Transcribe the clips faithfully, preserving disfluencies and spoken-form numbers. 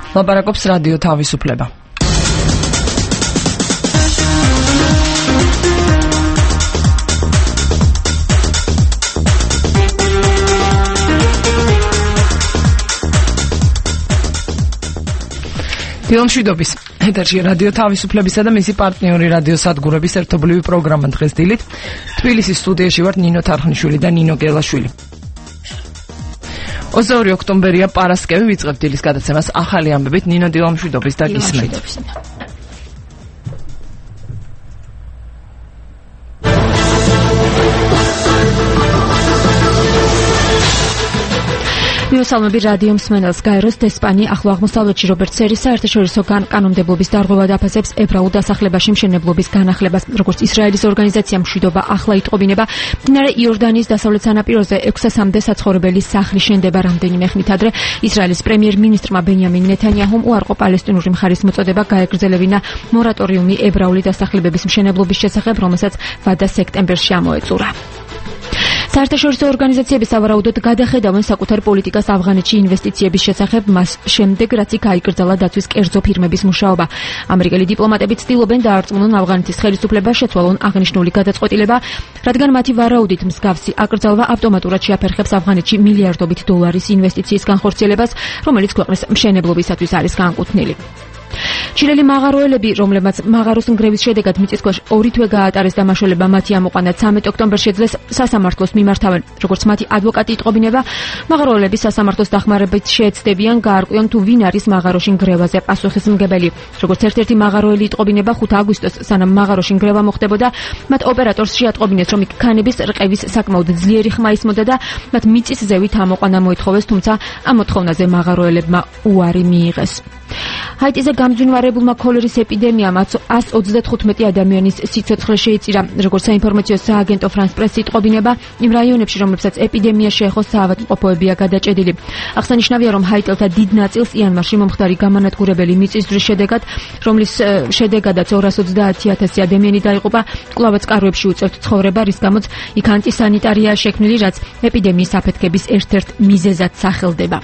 ლაპარაკობს რადიო თავისუფლება. დილომშვიდობის ეთერში რადიო თავისუფლებისა და მისი პარტნიორი რადიო სადგურების ერთობლივი პროგრამა დღეს დილით. თბილისის სტუდიაში ვართ ნინო თარხნიშვილი და ნინო გელაშვილი. ოცდაორი ოქტომბერია პარასკევი, ვიწყებთ დილის გადაცემას ახალი ამბებით. ნინო, დილომშვიდობის და გისმენთ. მიუსალმები რადიო მსმენელს გაეროს დესპანი ახლო აღმოსავლეთში რობერტ სერის საერთაშორისო კანონმდებლობის დარღვევა დაფასებს ებრაულ დასახლებაში მშენებლობის განახლებას. როგორც ისრაელის ორგანიზაცია მშვიდობა ახლა იტყობინება, მდინარე იორდანიის დასავლეთ სანაპიროზე ექვსასამდე საცხოვრებელი სახლი შენდება. რამდენიმე ხნით ადრე ისრაელის პრემიერ-მინისტრმა ბენიამინ ნეთანიაჰუმ უარყო პალესტინური მხარის მოწოდება გაეგრძელებინა მორატორიუმი ებრაული დასახლებების მშენებლობის შესახებ, რომელსაც ვადა სექტემბერში ამოეწურა. საერთაშორისო ორგანიზაციები სავარაუდოდ გადახედავენ საკუთარ პოლიტიკას ავღანეთში ინვესტიციების შესახებ, მას შემდეგ რაც იქ აიკრძალა დაცვის კერძო ფირმების მუშაობა. ამერიკელი დიპლომატები ცდილობენ დაარწმუნონ ავღანეთის ხელისუფლებას შეცვალონ აღნიშნული გადაწყვეტილება, რადგან მათი ვარაუდით მსგავსი აკრძალვა ავტომატურად შეაფერხებს ავღანეთში მილიარდობით დოლარის ინვესტიციის განხორციელებას, რომელიც ქვეყნის მშენებლობისათვის არის განკუთვნილი. ჩილელი მაღაროელები, რომლებმაც მაღაროს ნგრევის შედეგად მიწისქვეშ ორი თვე გაატარეს და მაშველება მათი ამოყვანა ცამეტ ოქტომბერს შეძლეს, სასამართლოს მიმართავენ. როგორც მათი ადვოკატი იტყობინება, მაღაროელები სასამართლოს დახმარებით შეეცდებიან გაარკვიონ თუ ვინ არის მაღაროში ნგრევაზე პასუხისმგებელი. როგორც ერთ-ერთი მაღაროელი იტყობინება, ხუთი აგვისტოს, სანამ მაღაროში ნგრევა მოხდებოდა, მათ ოპერატორს შეატყობინეს, რომ იქ ქანების რყევის საკმაოდ ძლიერი ხმა ისმოდა და მათ მიწის ზევით ამოყვანა მოითხოვეს, თუმცა ამ მოთხოვნაზე მაღაროელებმა უარი მიიღეს. ჰაიტიზე გამძვინვარებულმა ქოლერის ეპიდემიამ ას ოცდათხუთმეტი ადამიანის სიცოცხლე შეიწირა. როგორც საინფორმაციო სააგენტო ფრანს პრესი იტყობინება, იმ რაიონებში, რომლებსაც ეპიდემია შეეხო, საავადმყოფოებია გადაჭედილი. აღსანიშნავია, რომ ჰაიტელთა დიდ ნაწილს იანვარში მომხდარი გამანადგურებელი მიწისძვრის შედეგად, რომლის შედეგადაც ორას ოცდაათი ათასი ადამიანი დაიღუპა, კვლავაც კარვებში უწევთ ცხოვრება, რის გამოც იქ ანტისანიტარია შექმნილი, რაც ეპიდემიის აფეთქების ერთ-ერთ მიზეზად სახელდება.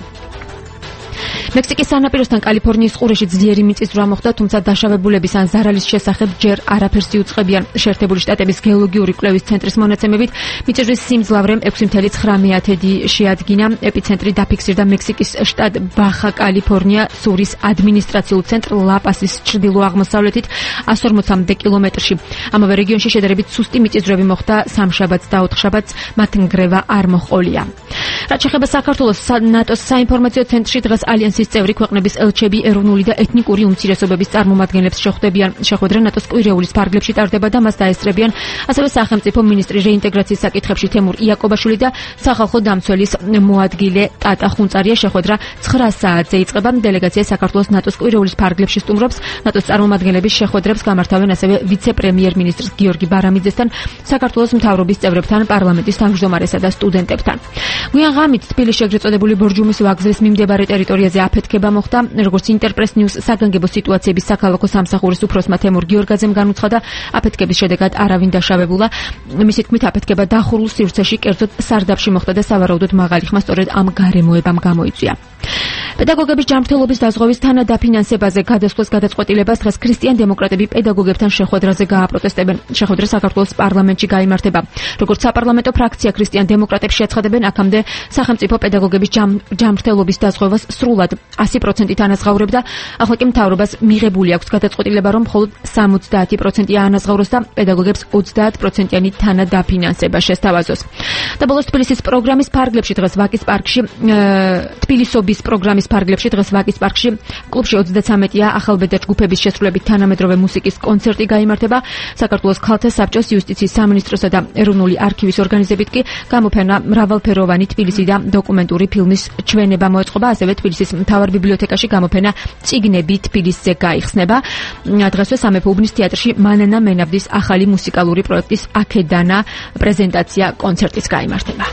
მექსიკის სანაპიროსთან კალიფორნიის ყურეში ძლიერი მიწისძვრა მოხდა, თუმცა დაშავებულების ან ზარალის შესახებ ჯერ არაფერს იუწყებიან. შეერთებული შტატების გეოლოგიური კვლევის ცენტრის მონაცემებით, მიწისძვრის სიმძლავრემ ექვსი ცხრა მეათედი შეადგინა. ეპიცენტრი დაფიქსირდა მექსიკის შტატ ბახა კალიფორნია სურის ადმინისტრაციულ ცენტრ ლა-პასის ჩრდილო-აღმოსავლეთით εκατს ორმოცამდე კილომეტრში. ამავე რეგიონში შედარებით სუსტი მიწისძვრები მოხდა სამშაბათს და ოთხშაბათს, მათ ნგრევა არ მოჰყოლია. რაც შეეხება საქართველოს, ნატოს საინფორმაციო ცენტრში დღეს ალიანსის წევრი ქვეყნების ელჩები ეროვნული და ეთნიკური უმცირესობების წარმომადგენლებს შეხვდებიან. შეხვედრა ნატოს კვირეულის ფარგლებში ტარდება და მას დაესწრებიან ასევე სახელმწიფო მინისტრი რეინტეგრაციის საკითხებში თემურ იაკობაშვილი და სახალხო დამცველის მოადგილე ტატა ხუნწარია. შეხვედრა ცხრა საათზე იწყება. დელეგაცია საქართველოს ნატოს კვირეულის ფარგლებში სტუმრობს. ნატოს წარმომადგენლების შეხვედრებს გამართავენ ასევე ვიცე-პრემიერ-მინისტრ გიორგი ბარამიძესთან, საქართველოს მთავრობის წევრებთან, პარლამენტის თავმჯდომარესა და სტუდენტებთან. გვიან ღამით თბილისში ეგრეთ წოდებული ბორჯომის ვაგზლის მიმდებარე ტერიტორიაზე აფეთქება მოხდა. როგორც ინტერპრეს ნიუს საგანგებო სიტუაციების საქალაქო სამსახურის უფროსმა თემურ გიორგაძემ განუცხადა, აფეთქების შედეგად არავინ დაშავებულა. მისი თქმით, აფეთქება დახურულ სივრცეში, კერძოდ სარდაფში მოხდა და სავარაუდოდ მაღალი ხმა სწორედ ამ გარემოებამ გამოიწვია. პედაგოგების ჯანმრთელობის დაზღვევის თანადაფინანსებაზე გადასვლის გადაწყვეტილებას დღეს ქრისტიან-დემოკრატები პედაგოგებთან შეხვედრაზე გააპროტესტებენ. შეხვედრა საქართველოს პარლამენტში გაიმართება. როგორც საპარლამენტო ფრაქცია ქრისტიან-დემოკრატებს შეცხადებენ, აქამდე სახელმწიფო პედაგოგების ჯანმრთელობის დაზღვევას სრულად ასი პროცენტით ანაზღაურებდა. ახლა კი მთავრობას მიღებული აქვს გადაწყვეტილება, რომ მხოლოდ სამოცდაათი პროცენტი აანაზღაუროს და პედაგოგებს ოცდაათ პროცენტიანი თანადაფინანსება შესთავაზოს. და ბოლოს თბილისის პროგრამის ფარგლებში დღეს ვაკის პარკში თბილისობის პროგრამის ფარგლებში დღეს ვაკის პარკში კლუბში ოცდაცამეტია ახალბედა ჯგუფების შესრულებით თანამედროვე მუსიკის კონცერტი გაიმართება. საქართველოს ქალთა საბჭოს, იუსტიციის სამინისტროსა და ეროვნული არქივის ორგანიზებით კი გამოფენა მრავალფეროვანი თბილისი და დოკუმენტური ფილმის ჩვენება მოეწყობა. ასევე თბილისის მთავარ ბიბლიოთეკაში გამოფენა წიგნები თბილისზე გაიხსნება. დღესვე სამეფო უბნის თეატრში მანანა მენაბდის ახალი მუსიკალური პროექტის აქედანა პრეზენტაცია კონცერტიც გაიმართება.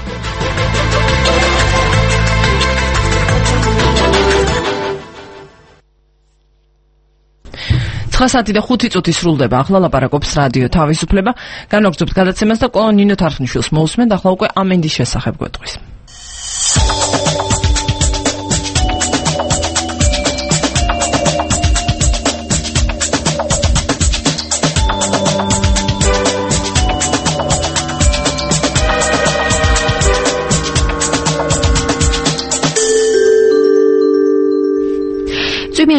ცხრა საათი და ხუთი წუთი სრულდება. ახლა ლაპარაკობს რადიო თავისუფლება. განვაგრძობთ გადაცემას და ნინო თარხნიშვილს მოусმენთ. ახლა უკვე ამენდის შესახებ გვეტყვის.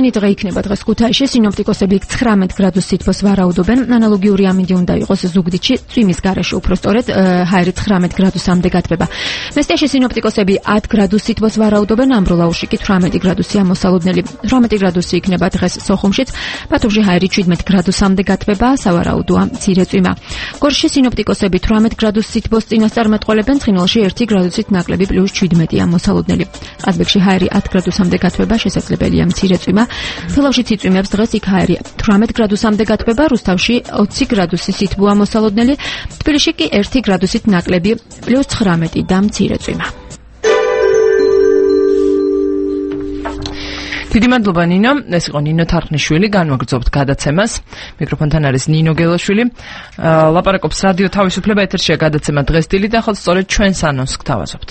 წვიმიანი დღე იქნება დღეს ქუთაისში, სინოპტიკოსები ცხრამეტ გრადუს სითბოს ვარაუდობენ, ანალოგიური ამინდი უნდა იყოს ზუგდიდში, წვიმის გარეშე უფრო სწორედ ჰაერი ცხრამეტ გრადუსამდე გათბება. მესტიაში სინოპტიკოსები ათ გრადუს სითბოს ვარაუდობენ, ამბროლაურში კი თვრამეტი გრადუსია მოსალოდნელი. თვრამეტი გრადუსი იქნება დღეს სოხუმშიც, ბათუმში ჰაერი შვიდმეტ გრადუსამდე გათბება, სავარაუდოა მცირე წვიმა. გორში სინოპტიკოსები თვრამეტ გრადუს სითბოს წინასწარმეტყველებენ, ცხინვალში ერთი გრადუსით ნაკლები პლუს შვიდმეტია მოსალოდნელი. ყაზბეგში ჰაერი ათ გრადუსამდე გათბება, შესაძლებელია მცირე წვიმა. ფილოვში ციწვიმებს დღეს იქ ჰაერი თვრამეტ გრადუსამდე გათბება, რუსთავში ოცი გრადუსი სითბოა მოსალოდნელი, თბილისში კი ერთი გრადუსით ნაკლები პლუს ცხრამეტი და მცირე წვიმა. დიდი მადლობა ნინო, ეს იყო ნინო თარხნიშვილი, განვაგრძობთ გადაცემას. მიკროფონთან არის ნინო გელაშვილი. ლაპარაკობს რადიო თავისუფლება, ეთერშია გადაცემა დღეს დილით და ახლა სწორედ ჩვენს ანონსს გთავაზობთ.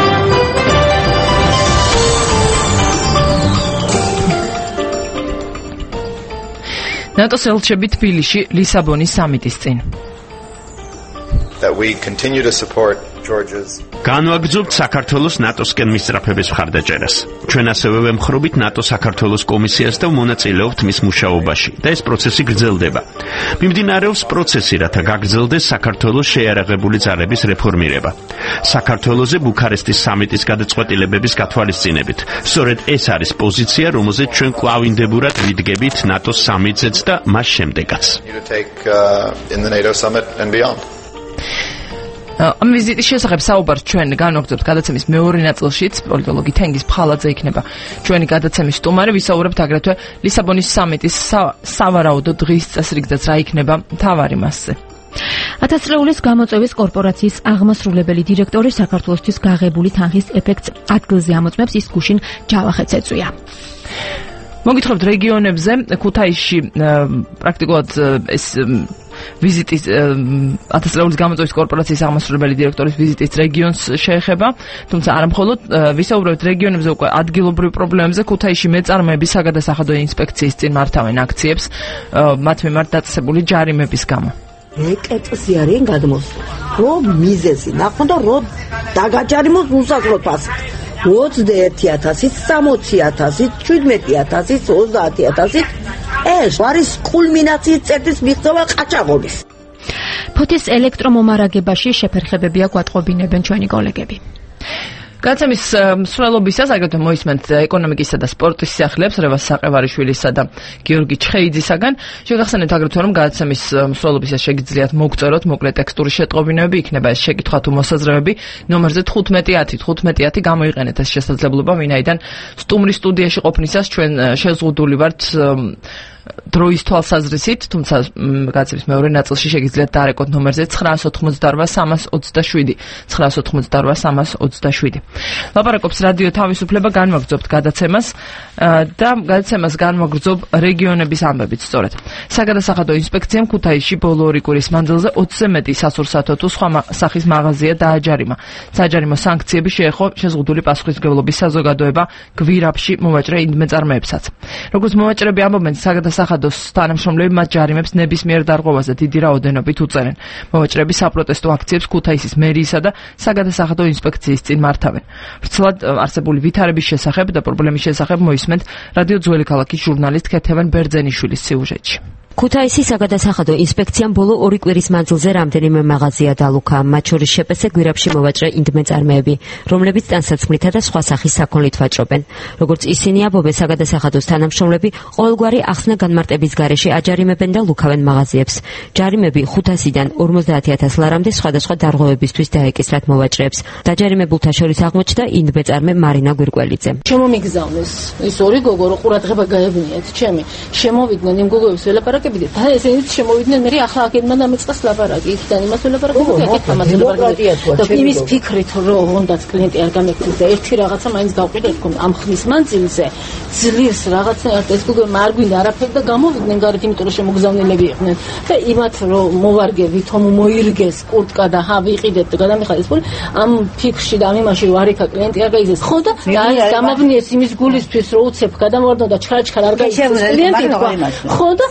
ნატოს ელჩები თბილისში ლისაბონის სამიტის წინ. That we continue to support Georgia's განვაგრძობთ საქართველოს ნატოსკენ მისწრაფების მხარდაჭერას. ჩვენ ასევე ვემხრობით ნატო საქართველოს კომისიას და ვმონაწილეობთ მის მუშაობაში და ეს პროცესი გრძელდება. მიმდინარეობს პროცესი, რათა გაგრძელდეს საქართველოს შეიარაღებული ძალების რეფორმირება. საქართველოზე ბუქარესტის სამიტის გადაწყვეტილებების გათვალისწინებით. სწორედ ეს არის პოზიცია, რომელზეც ჩვენ კვლავ ინდებურად ვიდგებით ნატოს სამიტზეც და მას შემდეგაც. ამ ვიზიტის შესახებ საუბარს ჩვენ განვაგრძობთ გადაცემის მეორე ნაწილშიც, პოლიტოლოგი თენგიზ ფხალაძე იქნება ჩვენი გადაცემის სტუმარი, ვისაუბრებთ აგრეთვე ლისაბონის სამიტის სავარაუდო დღის წესრიგზეც რა იქნება მთავარი მასზე. ათასწლეულის გამოწვევის კორპორაციის აღმასრულებელი დირექტორი საქართველოსთვის გაღებული თანხის ეფექტს ადგილზე ამოწმებს, ის გუშინ ჯავახეთს ეწვია. მოგითხრობთ რეგიონებზე, ქუთაისში პრაქტიკულად ეს ვიზიტის ათასწლეულის გამოწვევის კორპორაციის აღმასრულებელი დირექტორის ვიზიტის რეგიონს შეეხება, თუმცა არა მხოლოდ ვისაუბრებთ რეგიონებზე, უკვე ადგილობრივ პრობლემებზე. ქუთაისში მეწარმეები საგადასახადო ინსპექციის წინ მართავენ აქციებს მათ მიმართ დაწესებული ჯარიმების გამო. ეკეთსი არიან გადმოსული. რომ მიზეზი ნახონ და რომ დაგაჯარიმოს უსახლოდ ფასი. ოცდაერთი ათასით, სამოცი ათასით, შვიდმეტი ათასით, ოცდაათი ათასით ეს არის კულმინაციის წერტის მიღწევა ყაჩაღობის. ფოთის ელექტრომომარაგებაში შეფერხებებია გვატყობინებენ ჩვენი კოლეგები. გადაცემის მსვლელობისას აგრეთვე მოისმენთ ეკონომიკისა და სპორტის სიახლეებს რევაზ საყევარიშვილისა და გიორგი ჩხეიძისაგან. შეგახსენებთ აგრეთვე რომ გადაცემის მსვლელობისას შეგიძლიათ მოგწეროთ მოკლე ტექსტური შეტყობინებები, იქნება ეს შეკითხვა თუ მოსაზრებები ნომერზე თხუთმეტი ათი თხუთმეტი ათი გამოიყენეთ ეს შესაძლებლობა, ვინაიდან სტუმრის სტუდიაში ყოფნისას ჩვენ შეზღუდული ვართ დროის თვალსაზრისით, თუმცა გადაცემის მეორე ნაწილში შეგიძლიათ დაარეკოთ ნომერზე ცხრაას ოთხმოცდაორვა სამას ოცდაშვიდი ცხრაას ოთხმოცდაორვა სამას ოცდაშვიდი. ლაპარაკობს რადიო თავისუფლება, განვაგრძობთ გადაცემას და გადაცემას განვაგრძობ რეგიონების ამბებით სწორედ. საგადასახადო ინსპექციამ ქუთაისში ბოლო ორი კვირის მანძილზე ოცზე მეტი სასურსათო თუ სხვა სახის მაღაზია დააჯარიმა. საჯარიმო სანქციები შეეხო შეზღუდული პასუხისმგებლობის საზოგადოება გვირაბში მოვაჭრე ინდმეწარმეებსაც. როგორც მოვაჭრეები ამბობენ, საგადასახადოს თანამშრომლები მათ ჯარიმებს ნებისმიერ დარღვევაზე დიდი რაოდენობით უწევენ. მოვაჭრეები საპროტესტო აქციებს ქუთაისის მერიისა და საგადასახადო ინსპექციის წინ მართავენ. ვრცლად არსებული ვითარების შესახებ და პრობლემის შესახებ მოისმენთ რადიო ძველი ქალაქის ჟურნალისტ ქეთევან ბერძენიშვილის სიუჟეტში. ქუთაისის საგადასახადო ინსპექციამ ბოლო ორი კვირის მანძილზე რამდენიმე მაღაზია დალუქა, მათ შორის შეპესე გვირაბში მოვაჭრე ინდმეწარმეები, რომლებიც ტანსაცმლითა და სხვა სახის საქონლით ვაჭრობენ. როგორც ისინი ამბობენ, საგადასახადოს თანამშრომლები ყოველგვარი ახსნა განმარტების გარეშე აჯარიმებენ და ლუქავენ მაღაზიებს. ჯარიმები ხუთასიდან ორმოცდაათი ათას ლარამდე სხვადასხვა დარღვევებისთვის დაეკისრათ მოვაჭრეებს. დაჯარიმებულთა შორის აღმოჩნდა ინდმეწარმე მარინა გვირკველიძე. შემომიგზავნეს ის ორი გოგო, რო ყურადღება გაევნიათ ჩემი. შემოვიდნენ იმ გოგოებს ველაპარაკ და ესენიც შემოვიდნენ მე ახლა აქედმა დამეწყეს ლაპარაკი, იქიდან იმას ველაპარაკობდი, აქეთ ამას ველაპარაკობდი და იმის ფიქრით რომ უნდაც კლიენტი არ გამექცეს და ერთი რაღაცა მაინც გავყიდეთ თქო ამ ხმის მანძილზე ძლიერს რაღაცნაირად ეს გოგო არ გვინდა არაფერი და გამოვიდნენ გარეთ, იმიტომ რომ შემოგზავნილები იყვნენ და იმათ რომ მოვარგე ვითომ მოირგეს კურტკა და ჰა ვიყიდეთ და გადამიხადეს ფული ამ ფიქრში და ამ იმაში რომ არ იქა კლიენტი არ გაიზეს ხო და გამაბნიეს იმის გულისთვის რომ უცებ გადამოვარდო და ჩხარ-ჩხარ არ გაიზეს კლიენტი ხო და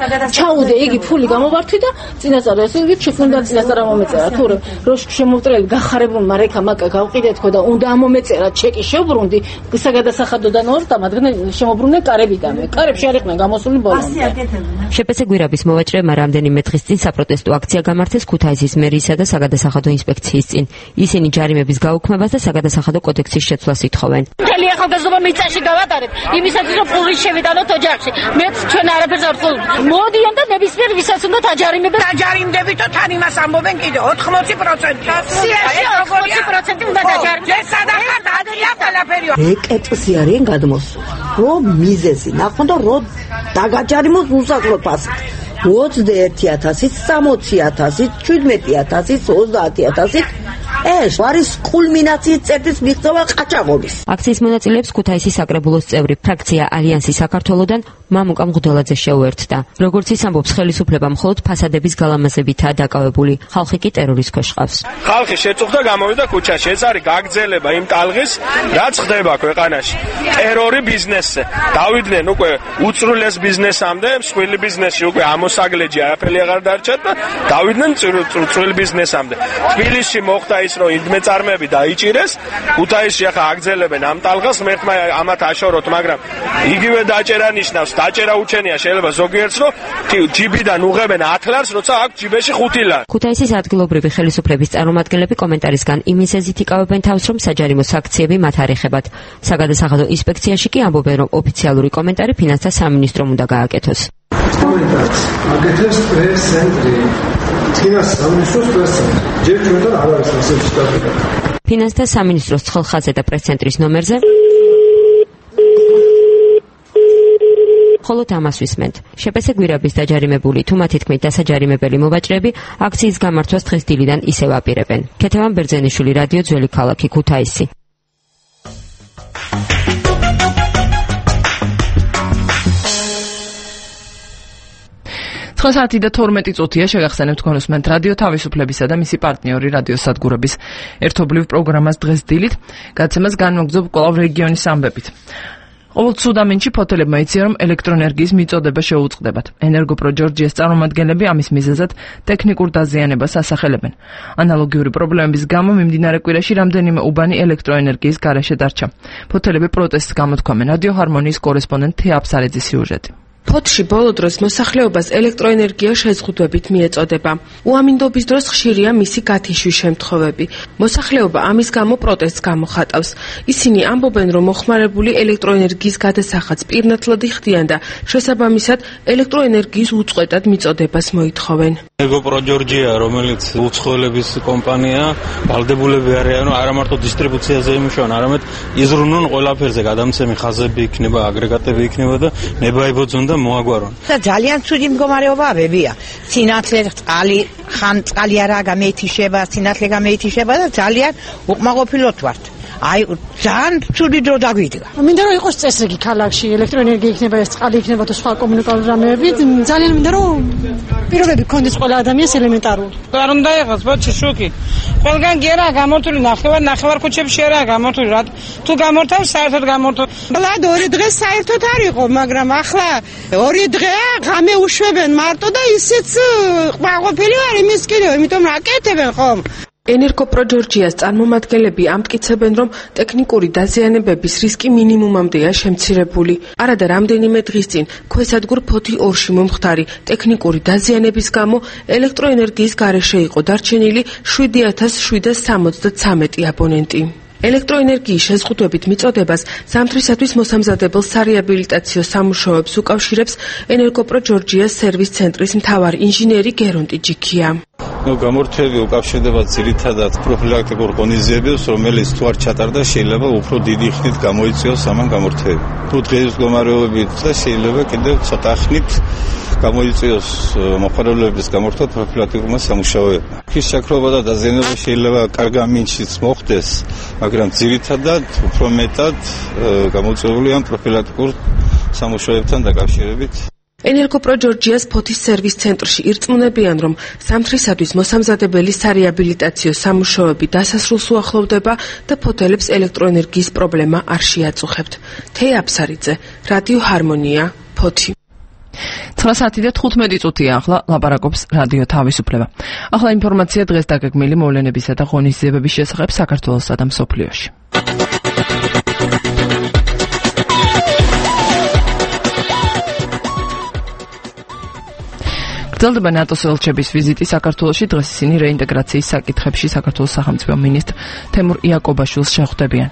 ჩაუდე იგი ფული გამოვართვი და წინასწარ ესე იგი შექმნა წინასწარ მომეწერა თუ რომ შემოვტრელი გახარებულმა რეკა მაკა გავყიდეთ ხო და უნდა ამომეწერა ჩეკი შევბრუნდი საგადასახადოდან ორ და მათგან შემოbrunე კარებიდან კარებში არ იყვნენ გამოსული ბოლომდე შეპეცე გვირაბის მოვაჭრეებმა რამდენიმე დღის წინ საპროტესტო აქცია გამართეს ქუთაისის მერიისა და საგადასახადო ინსპექციის წინ ისინი ჯარიმების გაუქმებას და საგადასახადო კოდექსის შეცვლას ითხოვენ მთელი ახალგაზრდობა მიწაში გავატარეთ იმისათვის რომ პური შევიტანოთ ოჯახში მეც ჩვენ არაფერს არ ვწოლობთ მოდიან და ნებისმიერ ვისაც უნდა დაჯარიმებენ დაჯარიმდებით და თან იმას ამბობენ კიდე ოთხმოცი პროცენტი სიაში ოთხმოცი პროცენტი უნდა დაჯარიმდეს სადახარ დადია ყველაფერი რეკეტსი არიან გადმოსული რომ მიზეზი ნახონ და რომ დაგაჯარიმოს უსახლო ფასი ოცდაერთი ათასი, სამოცი ათასი, შვიდმეტი ათასი, ოცდაათი ათასი ეს არის კულმინაციის წერტის მიღწევა ყაჩაღობის. აქციის მონაწილეებს ქუთაისის საკრებულოს წევრი ფრაქცია ალიანსი საქართველოდან მამუკა მღვდელაძე შეუერთდა. როგორც ის ამბობს, ხელისუფლება მხოლოდ ფასადების გალამაზებითაა დაკავებული, ხალხი კი ტერორის ქვეშ ყავს. ხალხი შეწუხდა გამოვიდა ქუჩაში, ეს არის გაგრძელება იმ ტალღის, რაც ხდება ქვეყანაში. ტერორი ბიზნესზე. დავიდნენ უკვე უწრულეს ბიზნესამდე, მსხვილი ბიზნესში უკვე ამოსაგლეჯი არაფერი აღარ დარჩათ და დავიდნენ წვრილ ბიზნესამდე. თბილისში მოხდა ის რომ ინდმეწარმეები დაიჭირეს, ქუთაისში ახლა აგრძელებენ ამ ტალღას, მერტმა ამათ აშოროთ, მაგრამ იგივე დაჭერა ნიშნავს, დაჭერა უჩენია შეიძლება ზოგიერთს რომ ჯიბიდან უღებენ ათ ლარს, როცა აქვს ჯიბეში ხუთი ლარი. ქუთაისის ადგილობრივი ხელისუფლების წარმომადგენლები კომენტარისგან იმისეზით იკავებენ თავს, რომ საჯარიმო საქციები მათ არ ეხებათ. საგადასახადო ინსპექციაში კი ამბობენ, რომ ოფიციალური კომენტარი ფინანსთა სამინისტრომ უნდა გააკეთოს. კომენტარს აკეთებს პრეს-ცენტრი. ფინანსთა სამინისტროს პრეს-ცენტრი. ჯერ ჩვენთან არ არის ასეთი სტატია. ფინანსთა სამინისტროს ცხელხაზზე და პრეს-ცენტრის ნომერზე ხოლო ამას ვისმენთ. შეპეცე გვირაბის დაჯარიმებული თუ მათი თქმით დასაჯარიმებელი მოვაჭრეები აქციის გამართვას დღეს დილიდან ისევ აპირებენ. ქეთევან ბერძენიშვილი, რადიო ძველი ქალაქი, ქუთაისი. ცხრა საათი და თორმეტი წუთია შეგახსენებთ თქვენ უსმენთ რადიო თავისუფლებისა და მისი პარტნიორი რადიო სადგურების ერთობლივ პროგრამას დღეს დილით. გადაცემას განმოგზობ კვლავ რეგიონის ამბებით. ყოველ ცუდამინში ფოთელებმა იციან, რომ ელექტროენერგიის მიწოდება შეუწყდებათ. ენერგოპრო ჯორჯიას წარმომადგენლები ამის მიზეზად ტექნიკურ დაზიანებას ასახელებენ. ანალოგიური პრობლემების გამო მიმდინარე კვირაში რამდენიმე უბანი ელექტროენერგიის გარეშე დარჩა. ფოთელები პროტესტს გამოთქვამენ. რადიო ჰარმონიის კორესპონდენტ თეა აფსარიძის სიუჟეტი. ფოთში ბოლო დროს მოსახლეობას ელექტროენერგია შეზღუდვებით მიეწოდება. უამინდობის დროს ხშირია მისი გათიშვის შემთხვევები. მოსახლეობა ამის გამო პროტესტს გამოხატავს. ისინი ამბობენ, რომ მოხმარებული ელექტროენერგიის გადასახადს პირნათლად იხდიან და შესაბამისად ელექტროენერგიის უწყვეტად მიწოდებას მოითხოვენ. ენერგოპრო ჯორჯია, რომელიც უცხოელების კომპანია, ვალდებულები არიან, არა მარტო დისტრიბუციაზე იმუშავონ, არამედ იზრუნონ ყველაფერზე, გადამცემი ხაზები იქნება, აგრეგატები იქნება და ნებაებოძონ და მოაგვარონ. და ძალიან ცუდი მდგომარეობა ავებია. სინათლე წყალი, ხან წყალი არა გამეითიშება, სინათლე გამეითიშება და ძალიან უკმაყოფილოთ ვართ. აი ძალიან ცუდი დრო დაგვიდგა. მინდა რომ იყოს წესრიგი ქალაქში, ელექტროენერგია იქნება, ეს წყალი იქნება და სხვა კომუნიკაციები, ძალიან მინდა რომ პირობები გქონდეს ყველა ადამიანს ელემენტარული. არ უნდა იყოს ბოჭი შუქი. ყველგან გერა გამორთული ნახევარ ნახევარ ქუჩებში არა გამორთული რა. თუ გამორთავ საერთოდ გამორთო. ლად ორი დღე საერთოდ არ იყო, მაგრამ ახლა ორი დღეა ღამე უშვებენ მარტო და ისიც ყვაყოფილი ვარ იმის კიდევ, იმიტომ რომ აკეთებენ ხომ. ენერგოპრო ჯორჯიას წარმომადგენლები ამტკიცებენ, რომ ტექნიკური დაზიანებების რისკი მინიმუმამდეა შემცირებული. არადა რამდენიმე დღის წინ ქვესადგურ ფოთი ორში მომხდარი ტექნიკური დაზიანების გამო ელექტროენერგიის გარეშე იყო დარჩენილი შვიდი ათას შვიდსათ სამოცდათვრამეტი აბონენტი. ელექტროენერგიის შეზღუდვებით მიწოდებას ზამთრისათვის მოსამზადებელ სარეაბილიტაციო სამუშაოებს უკავშირებს ენერგოპრო ჯორჯიას სერვის ცენტრის მთავარი ინჟინერი გერონტი ჯიქია. გამორთვები უკავშირდება ძირითადად პროფილაქტიკურ ღონისძიებებს, რომელიც თუ არ ჩატარდა, შეიძლება უფრო დიდი ხნით გამოიწვიოს ამან გამორთვები. თუ დღეის მდგომარეობით და შეიძლება კიდევ ცოტა ხნით გამოიწვიოს მოხარებელების გამორთვა პროფილაქტიკურმა სამუშაოებმა. ხის შაქრობა და დაზიანება შეიძლება კარგ ამინდშიც მოხდეს, მაგრამ ძირითადად უფრო მეტად გამოწვეული ამ პროფილაქტიკურ სამუშაოებთან დაკავშირებით. ენერგოპრო ჯორჯიას ფოთის სერვის ცენტრში ირწმუნებიან, რომ ზამთრისათვის მოსამზადებელი სარეაბილიტაციო სამუშაოები დასასრულს უახლოვდება და ფოთელებს ელექტროენერგიის პრობლემა არ შეაწუხებთ. თეა აფსარიძე, რადიო ჰარმონია, ფოთი. ცხრა საათი და თხუთმეტი წუთია ახლა ლაპარაკობს რადიო თავისუფლება. ახლა ინფორმაცია დღეს დაგეგმილი მოვლენებისა და ღონისძიებების შესახებ საქართველოსა და მსოფლიოში. გრძელდება ნატოს ელჩების ვიზიტი საქართველოში. დღეს ისინი რეინტეგრაციის საკითხებში საქართველოს სახელმწიფო მინისტრ თემურ იაკობაშვილს შეხვდებიან.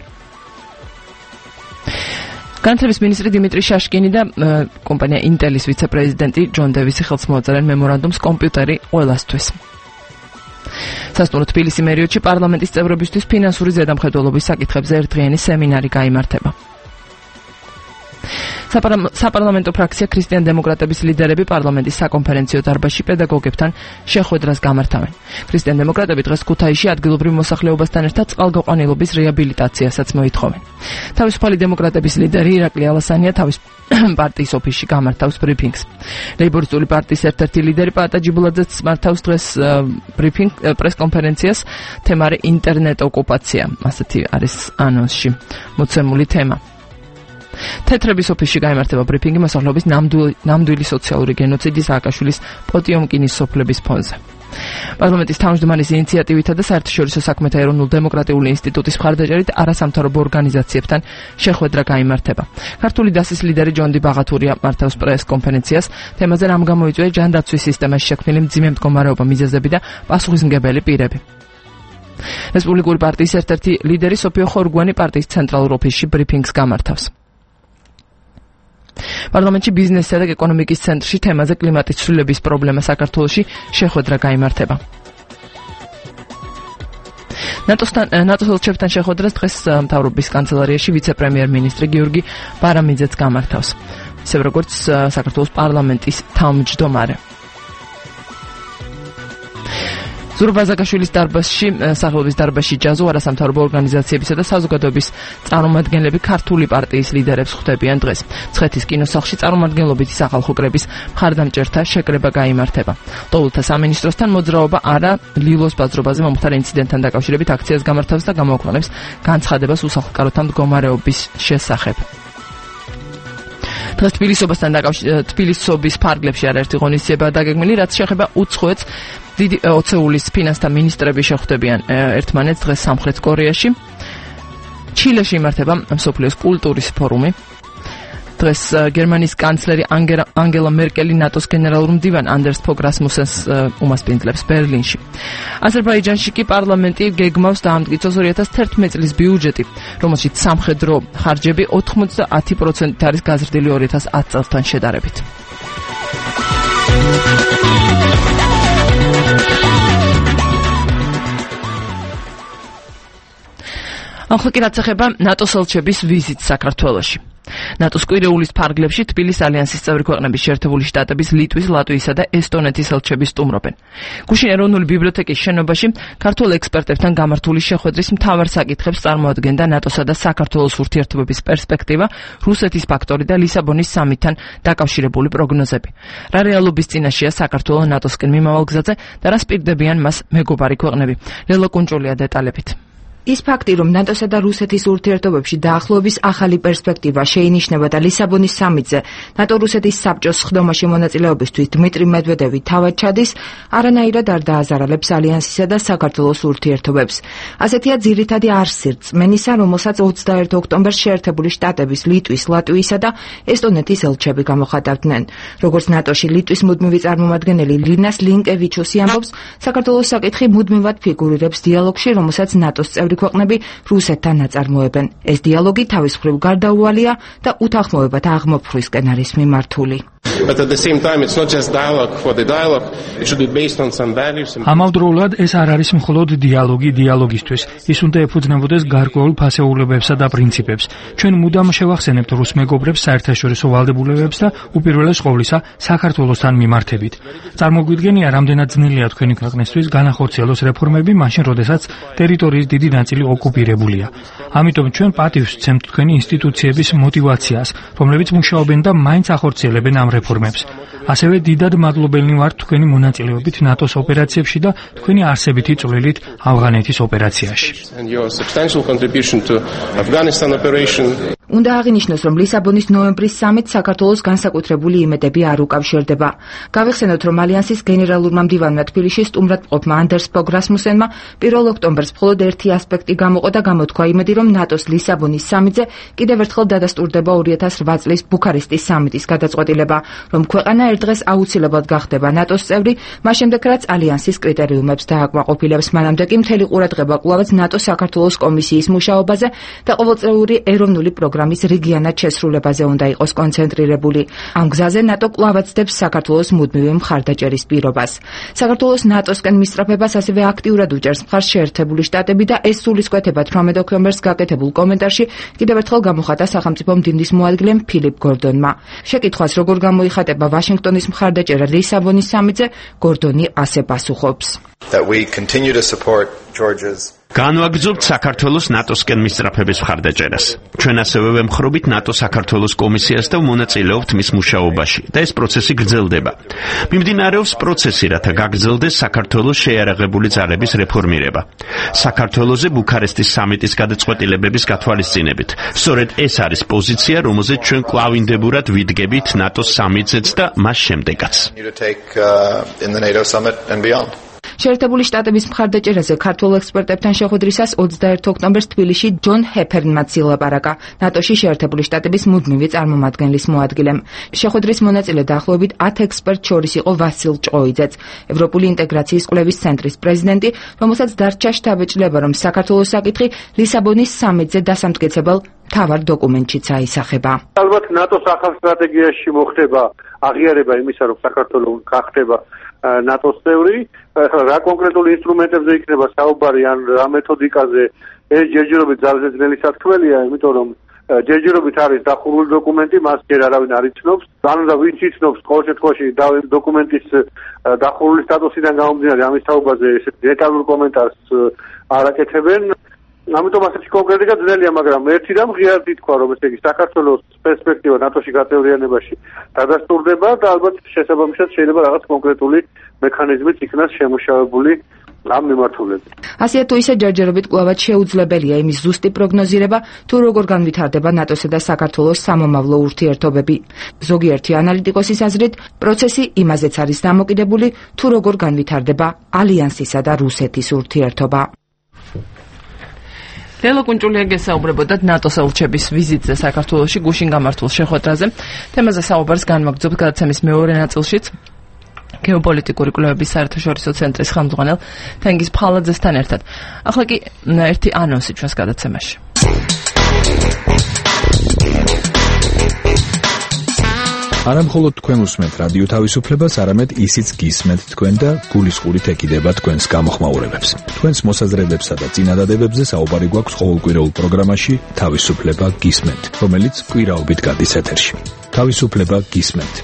განათლების მინისტრი დიმიტრი შაშკინი და კომპანია ინტელის ვიცე-პრეზიდენტი ჯონ დევისი ხელს მოაწერენ მემორანდუმს კომპიუტერი ყველასთვის. სასტუმრო თბილისი მერიოდში პარლამენტის წევრებისთვის ფინანსური ზედამხედველობის საკითხებზე ერთდღიანი სემინარი გაიმართება. საპარლამენტო ფრაქცია ქრისტიან-დემოკრატების ლიდერები პარლამენტის საკონფერენციო დარბაზში პედაგოგებთან შეხვედრას გამართავენ. ქრისტიან-დემოკრატები დღეს ქუთაისში ადგილობრივ მოსახლეობასთან ერთად წყალგაყვანილობის რეაბილიტაციასაც მოითხოვენ. თავისუფალი დემოკრატების ლიდერი ირაკლი ალასანია თავის პარტიის ოფისში გამართავს ბრიფინგს. ლეიბორისტული პარტიის ერთ-ერთი ლიდერი პაატა ჯიბულაძეც მართავს დღეს ბრიფინგ პრესკონფერენციას თემარი ინტერნეტ ოკუპაცია. ასეთი არის ანონსში მოცემული თემა. თეთრების ოფისში გაიმართება ბრიფინგი მოსახლეობის ნამდვილი სოციალური გენოციდი სააკაშვილის პოტიომკინის სოფლების ფონზე. პარლამენტის თავმჯდომარის ინიციატივითა და საერთაშორისო საქმეთა ეროვნულ დემოკრატიული ინსტიტუტის მხარდაჭერით არასამთავრობო ორგანიზაციებთან შეხვედრა გაიმართება. ქართული დასის ლიდერი ჯონდი ბაღათურია მართავს პრესკონფერენციას თემაზე რამ გამოიწვია ჯანდაცვის სისტემაში შექმნილი მძიმე მდგომარეობა, მიზეზები და პასუხისმგებელი პირები. რესპუბლიკური პარტიის ერთ-ერთი ლიდერი სოფიო ხორგვანი პარტიის ცენტრალურ ოფისში ბრიფინგს გამართავს. პარლამენტში ბიზნესისა და ეკონომიკის ცენტრში თემაზე კლიმატის ცვლილების პრობლემა საქართველოში შეხვედრა გაიმართება. ნატოსთან ნატოს ელჩებთან შეხვედრას დღეს მთავრობის კანცელარიაში ვიცე-პრემიერ-მინისტრი გიორგი ბარამიძეც გამართავს. ისევ როგორც საქართველოს პარლამენტის თავმჯდომარე. ზურაბ-ბაზაკაშვილის დარბაზში, სახელობის დარბაზში ჯაზო არასამთავრობო ორგანიზაციებისა და საზოგადოების წარმომადგენლები ქართული პარტიის ლიდერებს ხვდებიან დღეს. მცხეთის კინოსახლში წარმომადგენლობითი სახალხო კრების მხარდამჭერთა შეკრება გაიმართება. ლტოლვილთა სამინისტროსთან მოძრაობა არა ლილოს ბაზრობაზე მომხდარ ინციდენტთან დაკავშირებით აქციას გამართავს და გამოაქვეყნებს განცხადებას უსახლკაროთა მდგომარეობის შესახებ. დღეს თბილისობასთან დაკავშირებით თბილისობის ფარგლებში არაერთი ღონისძიება დაგეგმილი, რაც შეეხება უცხოეთს. დიდი ოცეულის ფინანსთა მინისტრები შეხვდებიან ერთმანეთს დღეს სამხრეთ კორეაში. ჩილეში იმართება მსოფლიოს კულტურის ფორუმი. დღეს გერმანიის კანცლერი ანგელა მერკელი ნატოს გენერალურ მდივან ანდერს ფოგ რასმუსენს უმასპინძლებს ბერლინში. აზერბაიჯანში კი პარლამენტი გეგმავს დაამტკიცოს ორი ათას თერთმეტი წლის ბიუჯეტი, რომელშიც სამხედრო ხარჯები ოთხმოცდაათი პროცენტით არის გაზრდილი ორი ათას ათი წელთან შედარებით. ახლა კი რაც ეხება ნატოს ელჩების ვიზიტს საქართველოში. ნატოს კვირეულის ფარგლებში თბილისის ალიანსის წევრი ქვეყნების შეერთებული შტატების, ლიტვის, ლატვიისა და ესტონეთის ელჩები სტუმრობენ. გუშინ ეროვნული ბიბლიოთეკის შენობაში ქართულ ექსპერტებთან გამართული შეხვედრის მთავარ საკითხებს წარმოადგენდა ნატოსა და საქართველოს ურთიერთობების პერსპექტივა, რუსეთის ფაქტორი და ლისაბონის სამიტთან დაკავშირებული პროგნოზები. რა რეალობის წინაშეა საქართველო ნატოსკენ მიმავალ გზაზე და რა სპირდებიან მას მეგობარი ქვეყნები. ლელა კუნჭულია დეტალებით. ის ფაქტი, რომ ნატოსა და რუსეთის ურთიერთობებში დაახლოების ახალი პერსპექტივა შეინიშნება და ლისაბონის სამიტზე ნატო-რუსეთის საბჭოს სხდომაში მონაწილეობისთვის დმიტრი მედვედევი თავად ჩადის, არანაირად არ დააზარალებს ალიანსისა და საქართველოს ურთიერთობებს. ასეთია ძირითადი არსი-რწმენისა, რომელსაც ოცდაერთი ოქტომბერს შეერთებული შტატების, ლიტვის, ლატვიისა და ესტონეთის ელჩები გამოხატავდნენ. როგორც ნატოში ლიტვის მუდმივი წარმომადგენელი ლინას ლინკევიჩუსი ამბობს, საქართველოს საკითხი მუდმივად ფიგურირებს დიალოგში, რომელსაც ნატოს წევრი ქვეყნები რუსეთთან აწარმოებენ. ეს დიალოგი თავის მხრივ გარდაუვალია და უთანხმოებათა აღმოფხვისკენ არის მიმართული. But at the same time, it's not just dialogue for the dialogue. It should be based on some values. ამავდროულად ეს არ არის მხოლოდ დიალოგი დიალოგისთვის. ის უნდა ეფუძნებოდეს გარკვეულ ფასეულებებსა და პრინციპებს. ჩვენ მუდამ შევახსენებთ რუს მეგობრებს საერთაშორისო ვალდებულებებს და უპირველეს ყოვლისა საქართველოსთან მიმართებით. წარმოგვიდგენია, რამდენად ძნელია თქვენი ქვეყნისთვის განახორციელოს რეფორმები, მაშინ როდესაც ტერიტორიის დიდი ნაწილი ოკუპირებულია. ამიტომ ჩვენ პატივს ვცემთ თქვენი ინსტიტუციების мотиваციას, რომლებიც მუშაობენ და მაინც ახორციელებენ ამ რეფორმებს. ასევე დიდად მადლობელნი ვართ თქვენი მონაწილეობით ნატოს ოპერაციებში და თქვენი არსებითი წვლილით ავღანეთის ოპერაციაში. უნდა აღინიშნოს, რომ ლისაბონის ნოემბრის სამით საქართველოს განსაკუთრებული იმედები არ უკავშირდება. გავიხსენოთ, რომ ალიანსის გენერალურმა მდივანმა თბილისში სტუმრად მყოფმა ანდერს ფოგ რასმუსენმა პირველ ოქტომბერს მხოლოდ ერთი ასპექტი გამოყო და გამოთქვა იმედი, რომ ნატოს ლისაბონის სამიტზე კიდევ ერთხელ დადასტურდება ორი ათას რვა წლის ბუქარესტის სამიტის გადაწყვეტილება, რომ ქვეყანა ერთ დღეს აუცილებლად გახდება ნატოს წევრი, მას შემდეგ რაც ალიანსის კრიტერიუმებს დააკმაყოფილებს. მანამდე კი მთელი ყურადღება კვლავაც ნატოს საქართველოს კომისიის მუშაობაზე და ყოველწლიური ეროვნული პროგრამის რეგიონად შესრულებაზე უნდა იყოს კონცენტრირებული. ამ გზაზე ნატო კვლავაც დებს საქართველოს მუდმივი მხარდაჭერის პირობას. საქართველოს ნატოსკენ მისწრაფებას ასევე აქტიურად უჭერს მხარს შეერთებული შტატები და ეს სულისკვეთება თვრამეტ ოქტომბერს გაკეთებულ კომენტარში კიდევ ერთხელ გამოხატა სახელმწიფო მდივნის მოადგილემ ფილიპ გორდონმა. შეკითხვას როგორ გამოიხატება ვაშინგტონის მხარდაჭერა ლისაბონის სამიტზე, გორდონი ასე პასუხობს. That we continue to support Georgia's განვაგრძობთ საქართველოს ნატოსკენ მისწრაფების მხარდაჭერას. ჩვენ ასევე ვემხრობით ნატო-საქართველოს კომისიას და მონაწილეობთ მის მუშაობაში და ეს პროცესი გრძელდება. მიმდინარეობს პროცესი, რათა გაგრძელდეს საქართველოს შეიარაღებული ძალების რეფორმირება. საქართველოზე ბუქარესტის სამიტის გადაწყვეტილებების გათვალისწინებით. სწორედ ეს არის პოზიცია, რომელზეც ჩვენ კვლავინდებურად ვიდგებით ნატოს სამიტზეც და მას შემდეგაც. შეერთებული შტატების მხარდაჭერაზე ქართულ ექსპერტებთან შეხვედრისას ოცდაერთი ოქტომბერს თბილისში ჯონ ჰეფერნმა ცილაპარაკა, ნატოში შეერთებული შტატების მუდმივი წარმომადგენლის მოადგილემ. შეხვედრის მონაწილე დაახლოებით ათ ექსპერტს შორის იყო ვასილ ჭოიძეც, ევროპული ინტეგრაციის კვლევის ცენტრის პრეზიდენტი, რომელსაც დარჩა შთაბეჭდილება, რომ საქართველოს საკითხი ლისაბონის სამიტზე დასამტკიცებელ მთავარ დოკუმენტშიც აისახება. ალბათ ნატოს ახალ სტრატეგიაში მოხდება აღიარება იმისა, რომ საქართველო გახდება ნატოს წევრი, რა კონკრეტული ინსტრუმენტებზე იქნება საუბარი ან რა მეთოდიკაზე, ეს ჯერჯერობით ძალზე ძნელი სათქმელია, იმიტომ რომ ჯერჯერობით არის დახურული დოკუმენტი, მას ჯერ არავინ არ იცნობს, ანუ და ვინც იცნობს, ყოველ შემთხვევაში დოკუმენტის დახურული სტატუსიდან გამომდინარე ამის თაობაზე ესეთ დეტალურ კომენტარს არ აკეთებენ. ამიტომ ასეთი კონკრეტიკა ძნელია, მაგრამ ერთი რამ ღიად ითქვა, რომ ესე იგი საქართველოს პერსპექტივა ნატოში გაწევრიანებაში დადასტურდება და ალბათ შესაბამისად შეიძლება რაღაც კონკრეტული მექანიზმით იქნას შემუშავებული ამ მიმართულებით. ასეა თუ ისე ჯერჯერობით კვლავაც შეუძლებელია იმის ზუსტი პროგნოზირება, თუ როგორ განვითარდება ნატოსა და საქართველოს სამომავლო ურთიერთობები. ზოგიერთი ანალიტიკოსის აზრით, პროცესი იმაზეც არის დამოკიდებული, თუ როგორ განვითარდება ალიანსისა და რუსეთის ურთიერთობა. ლელო კუნჭულია გესაუბრებოდათ ნატოს ელჩების ვიზიტზე საქართველოში გუშინ გამართულ შეხვედრაზე. თემაზე საუბარს განვაგრძობთ გადაცემის მეორე ნაწილშიც. გეოპოლიტიკური კვლევების საერთაშორისო ცენტრის ხელმძღვანელ თენგიზ ფალაძესთან ერთად. ახლა კი ერთი ანონსი ჩვენს გადაცემაში. არა მხოლოდ თქვენ უსმენთ რადიო თავისუფლებას, არამედ ისიც გისმენთ თქვენ და გულისყურით ეკიდება თქვენს გამოხმაურებებს. თქვენს მოსაზრებებსა და წინადადებებზე საუბარი გვაქვს ყოველკვირეულ პროგრამაში თავისუფლება გისმენთ, რომელიც კვირაობით გადის ეთერში. თავისუფლება გისმენთ.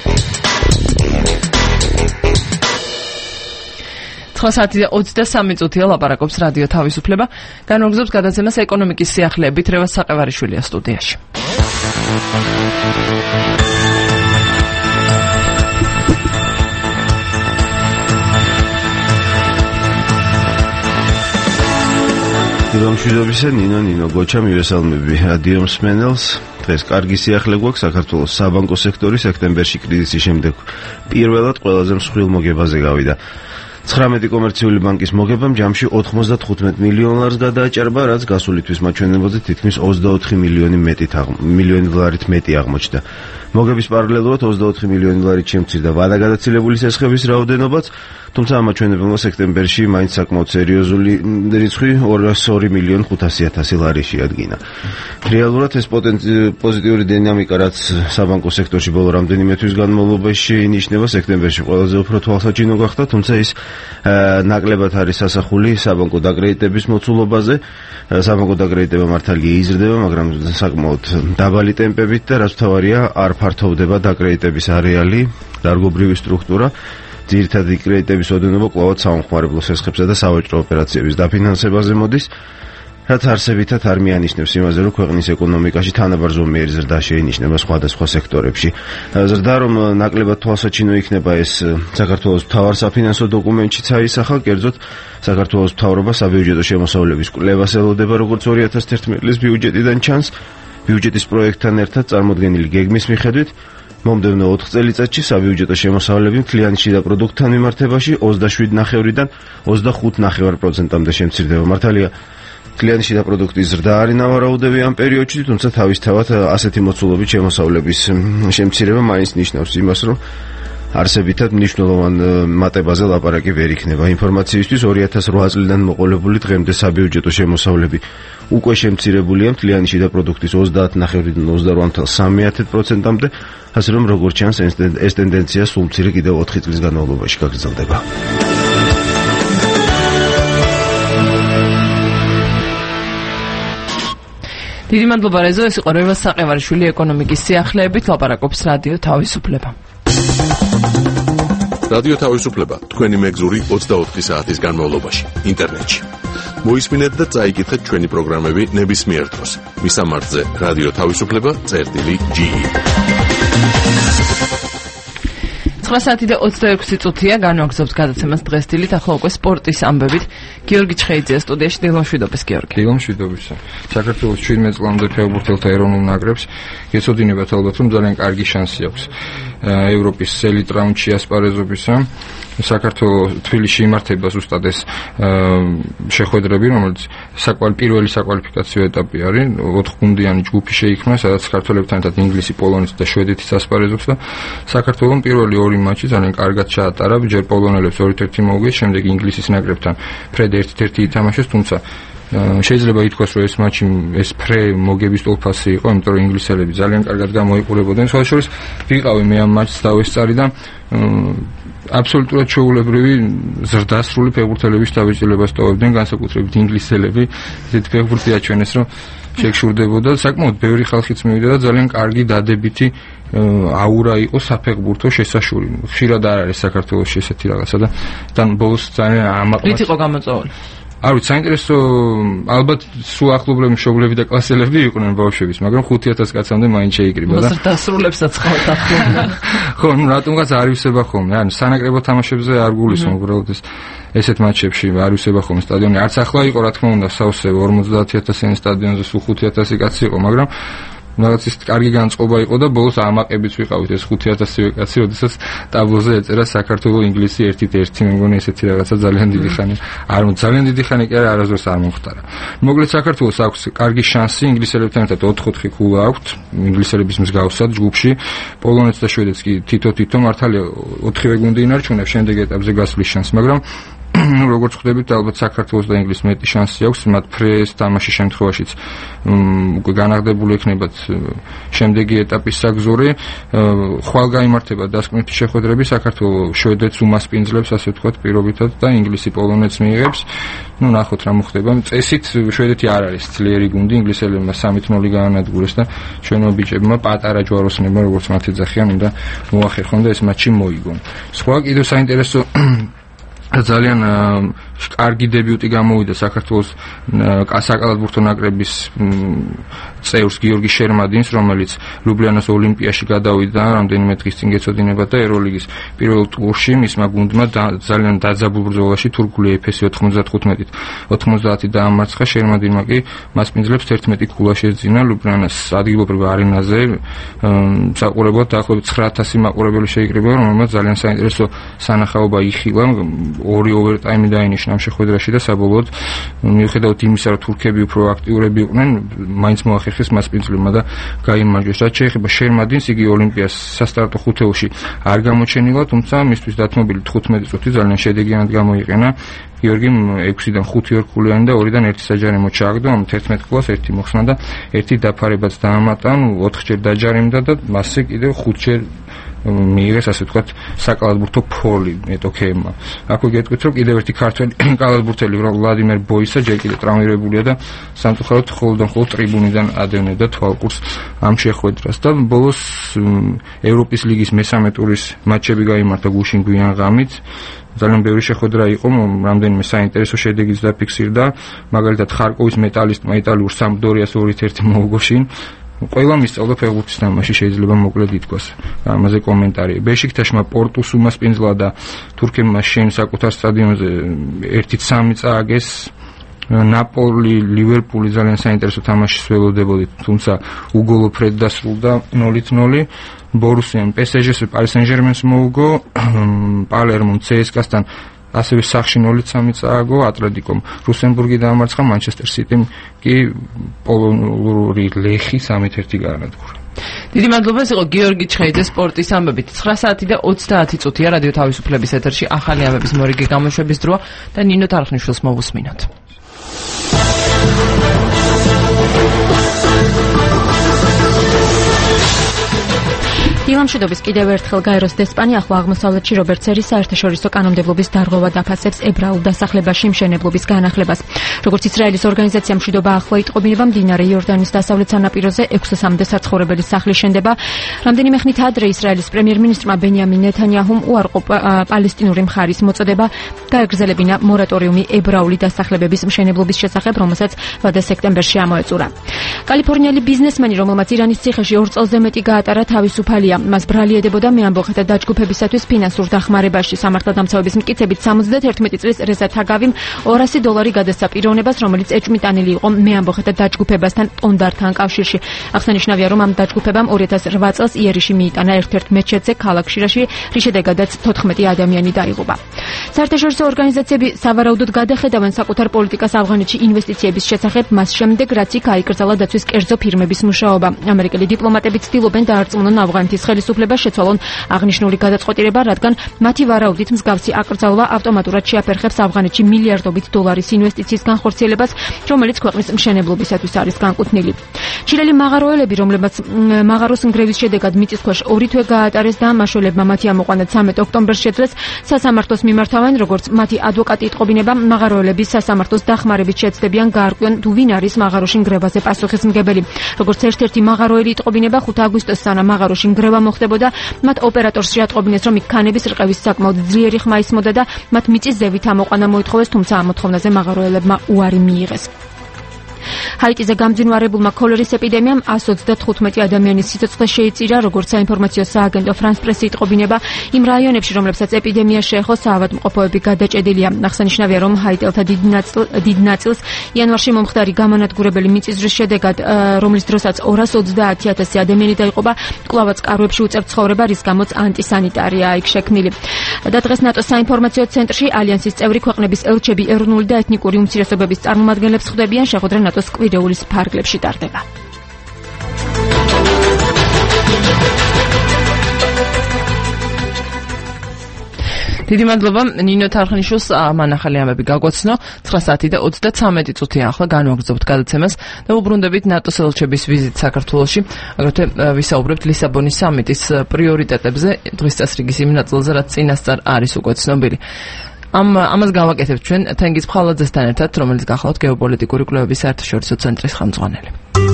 ცხრა საათი და ოცდასამი წუთია ლაპარაკობს რადიო თავისუფლება. განვაგრძობთ გადაცემას ეკონომიკის სიახლეებით. რევაზ საყევარიშვილია სტუდიაში. დილამშვიდობისა, ნინო ნინო გოჩა მივესალმები რადიო მსმენელს. დღეს კარგი სიახლე გვაქვს საქართველოს საბანკო სექტორი სექტემბერში კრიზისის შემდეგ პირველად ყველაზე მსხვილ მოგებაზე გავიდა. ცხრამეტი კომერციული ბანკის მოგებამ ჯამში ოთხმოცდათხუთმეტ მილიონ ლარს გადააჭარბა, რაც გასული თვის მაჩვენებელზე თითქმის ოცდაოთხი მილიონი მეტით მილიონი დოლარით მეტი აღმოჩნდა. მოგების პარალელურად ოცდაოთხი მილიონი დოლარით შემცირდა ვადაგადაცილებული სესხების რაოდენობაც, თუმცა ამ მაჩვენებელმა სექტემბერში მაინც საკმაოდ სერიოზული რიცხვი ორასი ორი მილიონი ხუთასი ათასი ლარი შეადგინა. რეალურად ეს პოზიტიური დინამიკა, რაც საბანკო სექტორში ბოლო რამდენიმე თვის განმავლობაში ინიშნება, სექტემბერში ყველაზე უფრო თვალსაჩინო გახდა, თუმცა ის ნაკლებად არის ასახული საბანკო დაკრედიტების მოცულობაზე. საბანკო დაკრედიტება მართალია იზრდება, მაგრამ საკმაოდ დაბალი ტემპებით და რაც მთავარია, არ ფართოვდება დაკრედიტების არეალი, დარგობრივი სტრუქტურა. ძირითადი კრედიტების ოდენობა კვლავად საომხმარებლო სესხებსა და სავაჭრო ოპერაციების დაფინანსებაზე მოდის, რაც არსებითად არ მიანიშნებს იმაზე, რომ ქვეყნის ეკონომიკაში თანაბარ ზომიერი ზრდა შეინიშნება სხვადასხვა სექტორებში. ზრდა, რომ ნაკლებად თვალსაჩინო იქნება, ეს საქართველოს მთავარ საფინანსო დოკუმენტშიც აისახა, კერძოდ საქართველოს მთავრობა საბიუჯეტო შემოსავლების კვლევას ელოდება, როგორც ორი ათას ერთმეტი წლის ბიუჯეტიდან ჩანს. ბიუჯეტის პროექტთან ერთად წარმოდგენილი გეგმის მიხედვით მომდევნო ოთხ წელიწადში საბიუჯეტო შემოსავლები მთლიანი შიდა პროდუქტთან მიმართებაში ოცდაშვიდ ნახევრიდან ოცდახუთ ნახევარ პროცენტამდე შემცირდება. მართალია, მთლიანი შიდა პროდუქტის ზრდა არ ინავარაუდები ამ პერიოდში, თუმცა თავისთავად ასეთი მოცულობით შემოსავლების შემცირება მაინც ნიშნავს იმას, რომ არსებითად მნიშვნელოვან მატებაზე ლაპარაკი ვერ იქნება. ინფორმაციისთვის ორი ათას რვა წლიდან მოყოლებული დღემდე საბიუჯეტო შემოსავლები უკვე შემცირებულია მთლიანი შიდა პროდუქტის ოცდაათ ნახევრიდან ოცდარვა ნახევარ პროცენტამდე, ასე რომ როგორც ჩანს ეს ტენდენცია სულ მცირე კიდევ ოთხი წლის განმავლობაში გაგრძელდება. დიდი მადლობა რეზო, ეს იყო რევაზ საყევარიშვილი ეკონომიკის სიახლეებით ლაპარაკობს რადიო თავისუფლება. რადიო თავისუფლება თქვენი მეგზური ოცდაოთხი საათის განმავლობაში ინტერნეტში. მოისმინეთ და წაიკითხეთ ჩვენი პროგრამები ნებისმიერ დროს. მისამართზე რადიო თავისუფლება წერტილი ჯი ი. ცხრა საათი და ოცდაექვსი წუთია განვაგრძობთ გადაცემას დღეს დილით, ახლა უკვე სპორტის ამბებით. გიორგი ჩხეიძეა სტუდიაში. დილომშვიდობის გიორგი. დილომშვიდობისა. საქართველოს შვიდმეტ წლამდე ფეხბურთელთა ეროვნულ ნაკრებს გეცოდინებათ ალბათ, რომ ძალიან კარგი შანსი აქვს ევროპის ელიტ რაუნდში ასპარეზობისა. საქართველოს თბილისში იმართება ზუსტად ეს შეხვედრები, რომელიც პირველი საკვალიფიკაციო ეტაპი არის. ოთხგუნდიანი ჯგუფი შეიქმნა, სადაც საქართველოსთან ერთად ინგლისი, პოლონეთი და შვედეთიც ასპარეზობს და საქართველოს პირველი ორი მატჩი ძალიან კარგად ჩაატარა. ჯერ პოლონელებს ორით ერთი მოუგეს, შემდეგ ინგლისის ნაკრებთან ფრედ ერთ ერთი ითამაშეს, თუმცა შეიძლება ითქვას, რომ ეს მატჩი ეს ფრე მოგების ტოლფასი იყო, იმიტომ რომ ინგლისელები ძალიან კარგად გამოიყურებოდნენ. სხვა შორის ვიყავი მე ამ მატჩს დავესწარი და აბსოლუტურად ჩვეულებრივი ზრდასრული ფეხბურთელების დაბეჭდილებას ტოვებდნენ, განსაკუთრებით ინგლისელები. ესეთი ფეხბურთი აჩვენეს, რომ შეგშურდებოდა, საკმაოდ ბევრი ხალხიც მივიდა და ძალიან კარგი დადებითი აურა იყო საფეხბურთო შესაშური. ხშირად არ არის საქართველოში ესეთი რაღაცა და თან ბოლოს ძალიან ამაყმაც. რით იყო გამოწვეული? არ ვიცი, საინტერესო, ალბათ სულ ახლობლები მშობლები და კლასელები იყვნენ ბავშვების, მაგრამ ხუთი ათას კაცამდე მაინც შეიკრიბა და დასრულებსაც ხავთ ახლობლები. ხო, ნუ რატომღაც არ ვისება ხოლმე, ანუ სანაკრებო თამაშებზე არ გულისხმობ, უბრალოდ ეს ესეთ მატჩებში არ ვისება ხოლმე სტადიონი. არც ახლა იყო, რა თქმა უნდა, სავსე ორმოცდაათი ათასიანი სტადიონზე სულ ხუთი ათასი კაცი იყო, მაგრამ რაღაც ის კარგი განწყობა იყო და ბოლოს ამაყებიც ვიყავით ეს ხუთი ათასივე კაცი, როდესაც ტაბლოზე ეწერა საქართველოს ინგლისი ერთით ერთი, მე მგონი ესეთი რაღაცა ძალიან დიდი ხანი. არ ძალიან დიდი ხანი კი არა, არასდროს არ მომხდარა. მოკლედ საქართველოს აქვს კარგი შანსი ინგლისელებთან ერთად ოთხ ოთხი ქულა აქვთ, ინგლისელების მსგავსად ჯგუფში, პოლონეთს და შვედეთს კი თითო-თითო, მართალია ოთხივე გუნდი ინარჩუნებს შემდეგ ეტაპზე გასვლის შანსს, მაგრამ ну, როგორც ხვდებით, ალბათ საქართველოს და ინგლისს მეტი შანსი აქვს, მათ ფრეს თამაშის შემთხვევაშიც უკვე განაღებული ექნებათ შემდეგი ეტაპის საგზური. ხვალ გაიმართება დასკვნითი შეხვედრები, საქართველოს შვედეთს უმასპინძლებს, ასე ვთქვათ, პირობითად და ინგლისი პოლონეთს მიიღებს. ну, ნახოთ რა მოხდება. წესით შვედეთი არ არის ძლიერი გუნდი, ინგლისელებმა სამით ნული გაანადგურეს და ჩვენო ბიჭებმა პატარა ჯვაროსნებმა, როგორც მათ ეძახიან, უნდა მოახერხონ და ეს მატჩი მოიგონ. სხვა კიდევ საინტერესო ძალიან კარგი დებიუტი გამოვიდა საქართველოს საკალათბურთო ნაკრების წევრს გიორგი შერმადინს, რომელიც ლუბლიანის ოლიმპიაში გადავიდა რამდენიმე დღის წინ გეცოდინება და ევროლიგის პირველ ტურში მისმა გუნდმა ძალიან დაძაბულ ბრძოლაში თურქული ეფესი ოთხმოცდათხუთმეტით ოთხმოცდაათი დაამარცხა. შერმადინმა კი მასპინძლებს თერთმეტი ქულა შეძინა ლუბლიანის ადგილობრივ არენაზე. საყურებლად დაახლოებით ცხრა ათასი მაყურებელი შეიკრიბა, რომელმაც ძალიან საინტერესო სანახაობა იხილა. ორი ოვერტაიმი დაინიშნა ამ შეხვედრაში და საბოლოოდ მიუხედავად იმისა, რომ თურქები უფრო აქტიურები იყვნენ, მაინც მოახერხეს მასპინძლებმა და გაიმარჯვეს. რაც შეეხება შერმადინს, იგი ოლიმპიას სასტარტო ხუთეულში არ გამოჩენილა, თუმცა მისთვის დათმობილი თხუთმეტი წუთი ძალიან შედეგიანად გამოიყენა. გიორგიმ ექვსიდან ხუთი ორქულიანი და ორიდან ერთი საჯარიმო ჩააგდო, ამ თერთმეტ ქულას ერთი მოხსნა და ერთი დაფარებაც დაამატა, ოთხჯერ დაჯარიმდა და მასზე კიდევ ხუთჯერ მიიღეს, ასე ვთქვათ, საკალათბურთო ფოლი ეტოქეებმა. აქ გეტყვით, რომ კიდევ ერთი ქართველი კალათბურთელი ვლადიმერ ბოისა ჯერ კიდევ ტრავმირებულია და სამწუხაროდ მხოლოდ მხოლოდ ტრიბუნიდან ადევნებდა თვალყურს ამ შეხვედრას და ბოლოს ევროპის ლიგის მესამე ტურის მატჩები გაიმართა გუშინ გვიან ღამით. ძალიან ბევრი შეხვედრა იყო, რამდენიმე საინტერესო შედეგიც დაფიქსირდა, მაგალითად ხარკოვის მეტალისტმა იტალიურ სამპდორიას ორით ერთი მოუგო შინ. ყველა მისწავლა ფეხბურთის თამაში, შეიძლება მოკლედ ითქვას. ამაზე კომენტარი. ბეშიქტაშმა პორტუს უმასპინძლა და თურქებმა შენ საკუთარ სტადიონზე ერთი სამი წააგეს. ნაპოლი, ლივერპული ძალიან საინტერესო თამაშის ველოდებოდით, თუმცა უგოლო ფრედ დასრულდა ნოლით ნოლი. ბორუსიამ პე ეს ჯეს პარი სენ-ჟერმენს მოუგო, პალერმომ ცე ეს კასთან ასევე სახში ნოლით სამი წააგო, ატლეტიკომ რუსემბურგი დაამარცხა, მანჩესტერ სიტიმ კი პოლონური ლეხი სამით ერთი გაანადგურა. დიდი მადლობა, ეს იყო გიორგი ჩხეიძე სპორტის ამბებით. ცხრა საათი და ოცდაათი წუთია რადიო თავისუფლების ეთერში ახალი ამბების მორიგი გამოშვების დროა და ნინო თარხნიშვილს მოვუსმინოთ. დილამშვიდობის კიდევ ერთხელ გაეროს დესპანი ახლო აღმოსავლეთში რობერტ სერის საერთაშორისო კანონმდებლობის დარღვევა დაფასებს ებრაულ დასახლებაში მშენებლობის განახლებას. როგორც ისრაელის ორგანიზაცია მშვიდობა ახლო იტყობინება, მდინარე იორდანის დასავლეთ სანაპიროზე ექვსმოცამდე საცხოვრებელი სახლის შენდება. რამდენიმე ხნით ადრე ისრაელის პრემიერ-მინისტრმა ბენიამინ ნეთანიაჰუმ უარყო პალესტინური მხარის მოწოდება გაეგრძელებინა მორატორიუმი ებრაული დასახლებების მშენებლობის შესახებ, რომელსაც ვადა სექტემბერში ამოეწურა. კალიფორნიელი ბიზნესმენი, რომელმაც ირანის ციხეში ორ წელზე მეტი გაატარა, თავისუფალია. მას ბრალი ედებოდა მეამბოხეთა დაჯგუფებისათვის ფინანსურ დახმარებაში. სამართალდამცავების მტკიცებით სამოცდათერთმეტი წლის რეზა თაგავიმ ორასი დოლარი გადასცა პიროვნებას, რომელიც ეჭვმიტანილი იყო მეამბოხეთა დაჯგუფებასთან ტონდართან კავშირში. აღსანიშნავია, რომ ამ დაჯგუფებამ ორი ათას რვა წელს იერიში მიიტანა ერთ-ერთ მეჩეთზე ქალაქ შირაში, რის შედეგადაც თოთხმეტი ადამიანი დაიღუპა. საერთაშორისო ორგანიზაციები სავარაუდოდ გადახედავენ საკუთარ პოლიტიკას ავღანეთში ინვესტიციების შესახებ, მას შემდეგ, რაც იქ აიკრძალა დაცვის კერძო ფირმების მუშაობა. ამერიკელი დიპლომატები ცდილობენ დაარწმუნონ ავღანეთის ხელისუფლებას შეცვალონ აღნიშნული გადაწყვეტილება, რადგან მათი ვარაუდით მსგავსი აკრძალვა ავტომატურად შეაფერხებს ავღანეთში მილიარდობით დოლარის ინვესტიციის განხორციელებას, რომელიც ქვეყნის მშენებლობისათვის არის განკუთვნილი. ჩილელი მაღაროელები, რომლებმაც მაღაროს ნგრევის შედეგად მიწისქვეშ ორი თვე გაატარეს და მაშველებმა მათი ამოყვანა ცამეტ ოქტომბერს შეძლეს, სასამართლოს მიმართავენ, როგორც მათი ადვოკატი იტყობინება, მაღაროელები სასამართლოს დახმარებით შეცდებიან გაარკვიონ თუ ვინ არის მაღაროში ნგრევაზე პასუხისმგებელი. როგორც ერთ-ერთი მაღაროელი იტყობინება, ხუთი აგვისტოს სანამ მაღაროში ნგრევა მოხდებოდა, მათ ოპერატორს შეატყობინეს, რომ იქ ქანების რყევის საკმაოდ ძლიერი ხმა ისმოდა და მათ მიწის ზევით ამოყვანა მოითხოვეს, თუმცა ამ მოთხოვნაზე მაღაროელებმა უარი მიიღეს. ჰაიტიზე გამძინვარებულმა ქოლერის ეპიდემიამ εκατს ოცდათხუთმეტი ადამიანის სიცოცხლე შეიწირა, როგორც საინფორმაციო სააგენტო ფრანს პრესი იტყობინება, იმ რაიონებში, რომლებსაც ეპიდემია შეეხო, საავადმყოფოები გადაჭედილია. აღსანიშნავია, რომ ჰაიტელთა დიდ ნაწილს იანვარში მომხდარი გამანადგურებელი მიწისძვრის შედეგად, რომლის დროსაც ორას ოცდაათი ათასი ადამიანი დაიღუპა, კვლავაც კარვებში უწევთ ცხოვრება, რის გამოც ანტისანიტარია იქ შექმნილი. და დღეს ნატოს საინფორმაციო ცენტრში ალიანსის წევრი ქვეყნების ელჩები ეროვნული და ეთნიკური უმცირესობების წარმომადგენლებს ხვდებიან, შეხვედრა ნატოს კვირეულის ფარგლებში ტარდება. დიდი მადლობა ნინო თარხნიშვილს, მან ახალი ამბები გაგვაცნო. ცხრა საათი და ოცდაცამეტი წუთია ახლა განვაგრძობთ გადაცემას და უბრუნდებით ნატოს ელჩების ვიზიტს საქართველოში. აგრეთვე ვისაუბრებთ ლისაბონის სამიტის პრიორიტეტებზე, დღის წესრიგის იმ ნაწილზე, რაც წინასწარ არის უკვე ცნობილი. ამ ამას გავაკეთებთ ჩვენ თენგიზ ფხალაძესთან ერთად, რომელიც გახლავთ გეოპოლიტიკური კვლევების საერთაშორისო ცენტრის ხელმძღვანელი.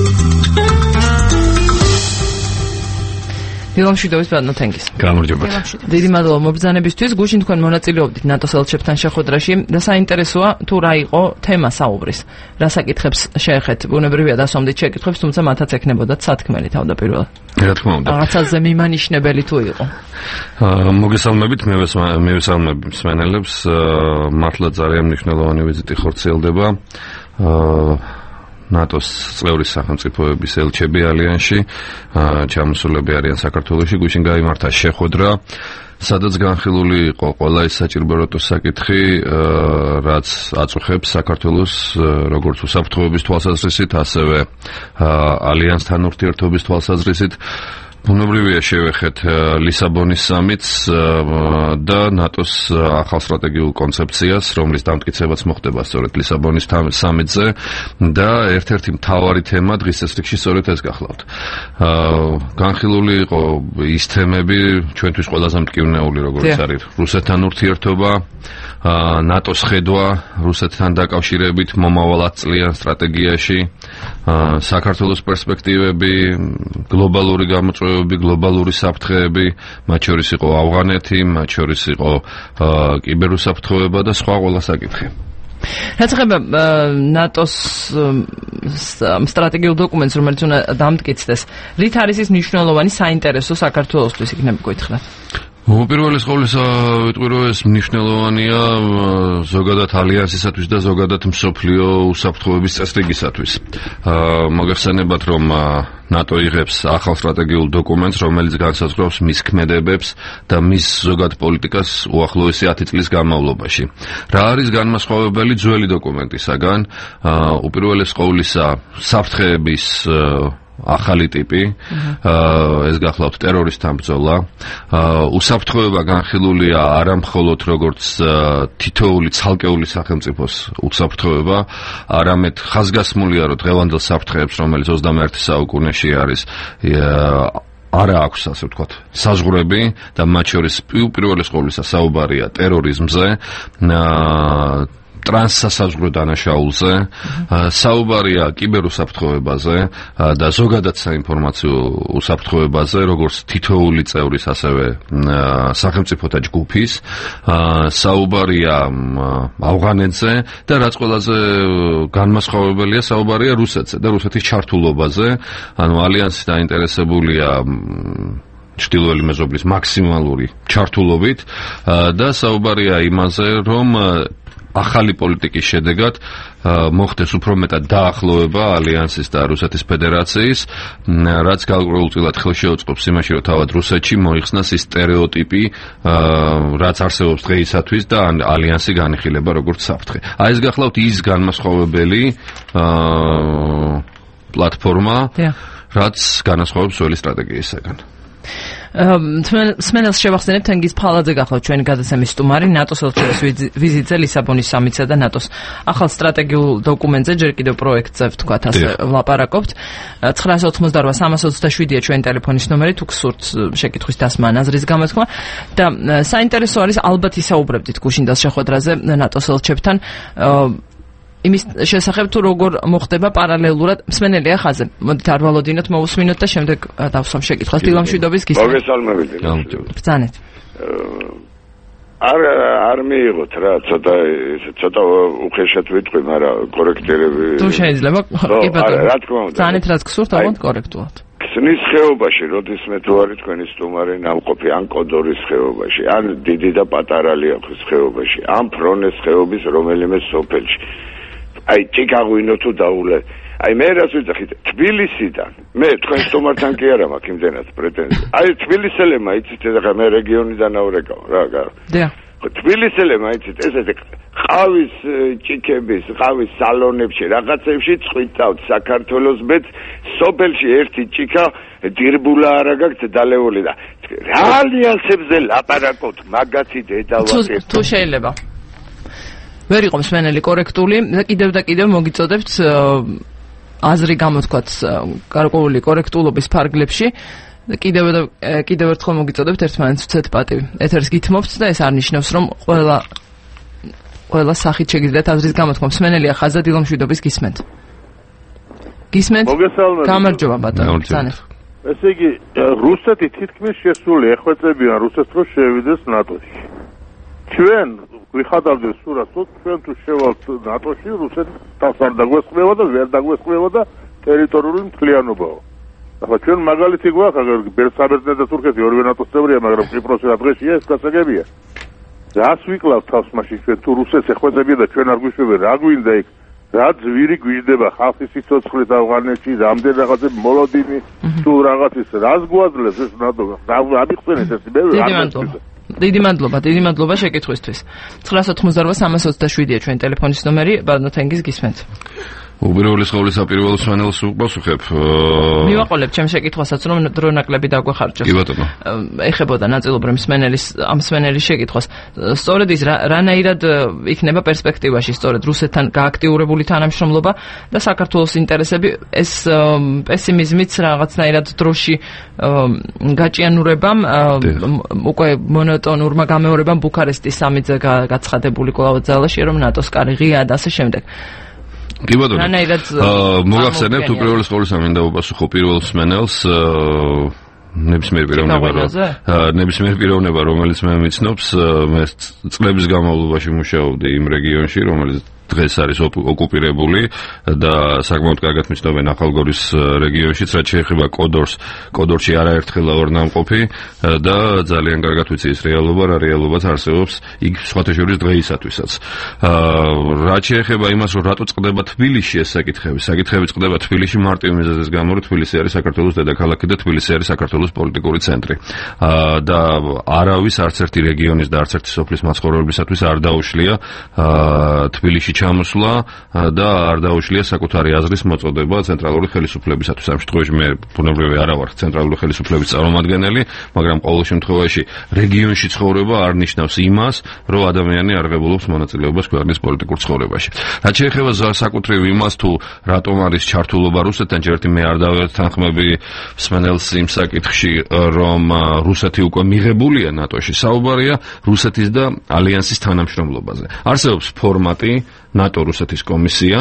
დილამშვიდობის ბატონო თენგიზ. გამარჯობათ. დიდი მადლობა მობრძანებისთვის. გუშინ თქვენ მონაწილეობდით ნატოს ელჩებთან შეხვედრაში და საინტერესოა თუ რა იყო თემა საუბრის. რა საკითხებს შეეხეთ? ბუნებრივია დასვამდით შეკითხვებს, თუმცა მათაც ექნებოდათ სათქმელი თავდაპირველად. რა თქმა უნდა. რაღაცაზე მიმანიშნებელი თუ იყო. მოგესალმებით, მევესალმები მსმენელებს. მართლა ძალიან მნიშვნელოვანი ვიზიტი ხორციელდება. ნატოს წევრი სახელმწიფოების ელჩები ალიანსში ჩამოსულები არიან საქართველოში. გუშინ გაიმართა შეხვედრა, სადაც განხილული იყო ყველა ის საჭიროებო საკითხი, რაც აწუხებს საქართველოს როგორც უსაფრთხოების თვალსაზრისით, ასევე ალიანსთან ურთიერთობის თვალსაზრისით. ბუნებრივია შევეხეთ ლისაბონის სამიტს და ნატოს ახალ სტრატეგიულ კონცეფციას, რომლის დამტკიცებაც მოხდება სწორედ ლისაბონის სამიტზე და ერთ-ერთი მთავარი თემა დღის წესრიგში სწორედ ეს გახლავთ. განხილული იყო ის თემები, ჩვენთვის ყველაზე მტკივნეული, როგორც არის რუსეთთან ურთიერთობა, ნატოს ხედვა რუსეთთან დაკავშირებით მომავალ ათ წლიან სტრატეგიაში, საქართველოს პერსპექტივები, გლობალური გამოწვევები, გლობალური საფრთხეები, მათ შორის იყო ავღანეთი, მათ შორის იყო კიბერუსაფრთხოება და სხვა ყველა საკითხი. რაც ეხება ნატოს სტრატეგიულ დოკუმენტს, რომელიც უნდა დამტკიცდეს, რით არის ის მნიშვნელოვანი საინტერესო საქართველოსთვის იქნება გითხრათ? უპირველეს ყოვლისა ვიტყვი რომ ეს მნიშვნელოვანია ზოგადად ალიანსისათვის და ზოგადად მსოფლიო უსაფრთხოების წესრიგისათვის. მოგეხსენებათ რომ ნატო იღებს ახალ სტრატეგიულ დოკუმენტს, რომელიც განსაზღვრავს მის ქმედებებს და მის ზოგად პოლიტიკას უახლოესი ათი წლის განმავლობაში. რა არის განმასხვავებელი ძველი დოკუმენტისაგან? უპირველეს ყოვლისა საფრთხეების ახალი ტიპი, ეს გახლავთ ტერორისტთან ბრძოლა. უსაფრთხოება განხილულია არა მხოლოდ როგორც თითოეული ცალკეული სახელმწიფოს უსაფრთხოება, არამედ ხაზგასმულია, რომ დღევანდელ საფრთხეებს, რომელიც ოცდამეერთე საუკუნეში არის, არა აქვს, ასე ვთქვათ, საზღვრები და მათ შორის უპირველეს ყოვლისა საუბარია ტერორიზმზე, ტრანსსასაზღვრო დანაშაულზე, საუბარია კიბერუსაფრთხოებაზე და ზოგადად საინფორმაციო უსაფრთხოებაზე, როგორც თითოეული წევრის, ასევე სახელმწიფოთა ჯგუფის, საუბარია ავღანეთზე და რაც ყველაზე განმასხვავებელია, საუბარია რუსეთზე და რუსეთის ჩართულობაზე, ანუ ალიანსი დაინტერესებულია ჩრდილოელი მეზობლის მაქსიმალური ჩართულობით და საუბარია იმაზე, რომ ახალი პოლიტიკის შედეგად მოხდეს უფრო მეტად დაახლოება ალიანსის და რუსეთის ფედერაციის, რაც გარკვეულწილად ხელს შეუწყობს იმაში, რომ თავად რუსეთში მოიხსნას ის სტერეოტიპი, რაც არსებობს დღეისათვის და ალიანსი განიხილება როგორც საფრთხე. აი ეს გახლავთ ის განმასხვავებელი პლატფორმა, რაც განასხვავებს ძველი სტრატეგიისაგან. სმენელს შევახსენებ თენგიზ ფალაძე გახლავთ ჩვენი გადაცემის სტუმარი ნატოს ელჩობის ვიზიტზე ლისაბონის სამიტსა და ნატოს ახალ სტრატეგიულ დოკუმენტზე, ჯერ კიდევ პროექტზე ვთქვათ, ასე ვლაპარაკობთ. ცხრაასა ოცდაოთხმოცდაოთხ სამასა ოცდაშვიდია ჩვენი ტელეფონის ნომერი, თუ გსურთ შეკითხვის დასმა, აზრის გამოთქმა და საინტერესო არის, ალბათ ისაუბრებდით გუშინდელ შეხვედრაზე ნატოს ელჩებთან იმის შესახებ, თუ როგორ მოხდება პარალელურად მსმენელია ხაზზე. მოდით არ ვალოდინოთ, მოვუსმინოთ და შემდეგ დავსვამ შეკითხვას. დილამშვიდობის გისმენთ. მოგესალმებით. ბრძანეთ. არ არ მიიღოთ რა, ცოტა ცოტა უხეშად ვიტყვი, მაგრამ კორექტირები. თუ შეიძლება, კი ბატონო. რა თქმა უნდა. ბრძანეთ, რაც გსურთ, ალბათ კორექტულად. ქსნის ხეობაში, როდისმე თუ არის თქვენი სტუმარი ნამყოფი, ან კოდორის ხეობაში, ან დიდი და პატარა ლიახვის ხეობაში, ან ფრონეს ხეობის რომელიმე სოფელში. აი ჩიკაგოინო თუ დაულე. აი მე რას ვიძახით? თბილისიდან. მე თქვენ სტუმართან კი არა მაქვს იმდენად პრეტენზია. აი თბილისელებმა იცით ეხლა მე რეგიონიდან ავრეკავ რა გარ. დიახ. თბილისელებმა იცით ესეთი ყავის ჭიქების, ყავის სალონებში, რაღაცებში წვითავთ საქართველოს მეც სოფელში ერთი ჭიქა დირბულა არა გაქვთ დალეული და რა ალიანსებზე ლაპარაკობთ მაგაცი დედავაკეთ. თუ შეიძლება ვერ იყო მსმენელი კორექტული და კიდევ და კიდევ მოგიწოდებთ აზრი გამოთქვათ გარკვეული კორექტულობის ფარგლებში და კიდევ და კიდევ ერთხელ მოგიწოდებთ ერთმანეთს ვცეთ პატივი. ეთერს გითმობთ და ეს არ ნიშნავს, რომ ყველა ყველა სახით შეგიძლიათ აზრის გამოთქვა. მსმენელია ხაზა, დილამშვიდობის გისმენთ. გისმენთ? მოგესალმებით. გამარჯობა ბატონო. ბრძანეთ. ესე იგი რუსეთი თითქმის შესული ეხვეწებიან რუსეთს, რომ შევიდეს ნატოში. ჩვენ ვიხადავდეთ სურათს, ჩვენ თუ შევალთ ნატოში, რუსეთი თავს არ დაგვესწრება და ვერ დაგვესწრება და ტერიტორიული მთლიანობაა. ახლა ჩვენ მაგალითი გვაქვს, აგერ ბერძნეთი და თურქეთი ორივე ნატოს წევრია, მაგრამ კვიპროსი რა დღეშია ეს გასაგებია. რას ვიკლავთ თავს მაშინ ჩვენ თუ რუსეთს ეხვეწებია და ჩვენ არ გვიშვებენ, რა გვინდა იქ? რა ძვირი გვიждდება ხალხის სიცოცხლით ავღანეთში, რამდენ რაღაცე მოლოდინი თუ რაღაცის, რას გვაძლევს ეს ნატო? რა ამიხსენეთ ეს მე დიდი მადლობა. დიდი მადლობა, დიდი მადლობა შეკითხვისთვის. ცხრაასა ოცდაოთხ სამასა ოცდაშვიდია ჩვენი ტელეფონის ნომერი, ბატონო თენგიზ გისმენთ. უპირველეს ყოვლისა პირველ სვანელს უპასუხებ. მივაყოლებ ჩემ შეკითხვასაც, რომ დრო ნაკლები დაგვეხარჯოს. კი ბატონო. ეხებოდა ნაწილობრივ მსმენელის ამ მსმენელის შეკითხვას. სწორედ ის რანაირად იქნება პერსპექტივაში სწორედ რუსეთთან გააქტიურებული თანამშრომლობა და საქართველოს ინტერესები, ეს პესიმიზმიც რაღაცნაირად დროში გაჭიანურებამ, უკვე მონოტონურმა გამეორებამ ბუქარესტის სამიტზე გაცხადებული კვლავ ძალაში, რომ ნატოს კარი ღია და ასე შემდეგ. კი ბატონო. მოგახსენებთ უპირველეს ყოვლისა მინდა უპასუხო პირველ მსმენელს ნებისმიერ პიროვნება, ნებისმიერ პიროვნება, რომელიც მე მიცნობს, მე წლების განმავლობაში მუშაობდი იმ რეგიონში, რომელიც დღეს არის ოკუპირებული და საკმაოდ კარგად მიცნობენ ახალგორის რეგიონშიც, რაც შეეხება კოდორს. კოდორში არაერთხელ ორნამყოფი და ძალიან კარგად ვიცი ის რეალობა, რა რეალობაც არსებობს იქ სხვათა შორის დღეისათვისაც. რაც შეეხება იმას, რომ რატო წყდება თბილისში ეს საკითხები, საკითხები წყდება თბილისში მარტივი მიზეზის გამო, რომ თბილისი არის საქართველოს დედაქალაქი და თბილისი არის საქართველოს პოლიტიკური ცენტრი. და არავის არც ერთი რეგიონის და არც ერთი სოფლის მაცხოვრებლებისათვის არ დაუშლია თბილისში ჩამოსვლა და არ დაუშლია საკუთარი აზრის მოწოდება ცენტრალური ხელისუფლებისათვის. ამ შემთხვევაში მე ბუნებრივი არა ვარ ცენტრალური ხელისუფლების წარმომადგენელი, მაგრამ ყოველ შემთხვევაში რეგიონში ცხოვრება არ ნიშნავს იმას, რომ ადამიანი არღებულობს მონაწილეობას ქვეყნის პოლიტიკურ ცხოვრებაში. რაც შეეხება საკუთრივ იმას, თუ რატომ არის ჩართულობა რუსეთთან, ჯერ ერთი მე არ დავეთანხმები მსმენელს იმ საკითხში, რომ რუსეთი უკვე მიღებულია ნატოში. საუბარია რუსეთის და ალიანსის თანამშრომლობაზე. არსებობს ფორმატი ნატო-რუსეთის კომისია,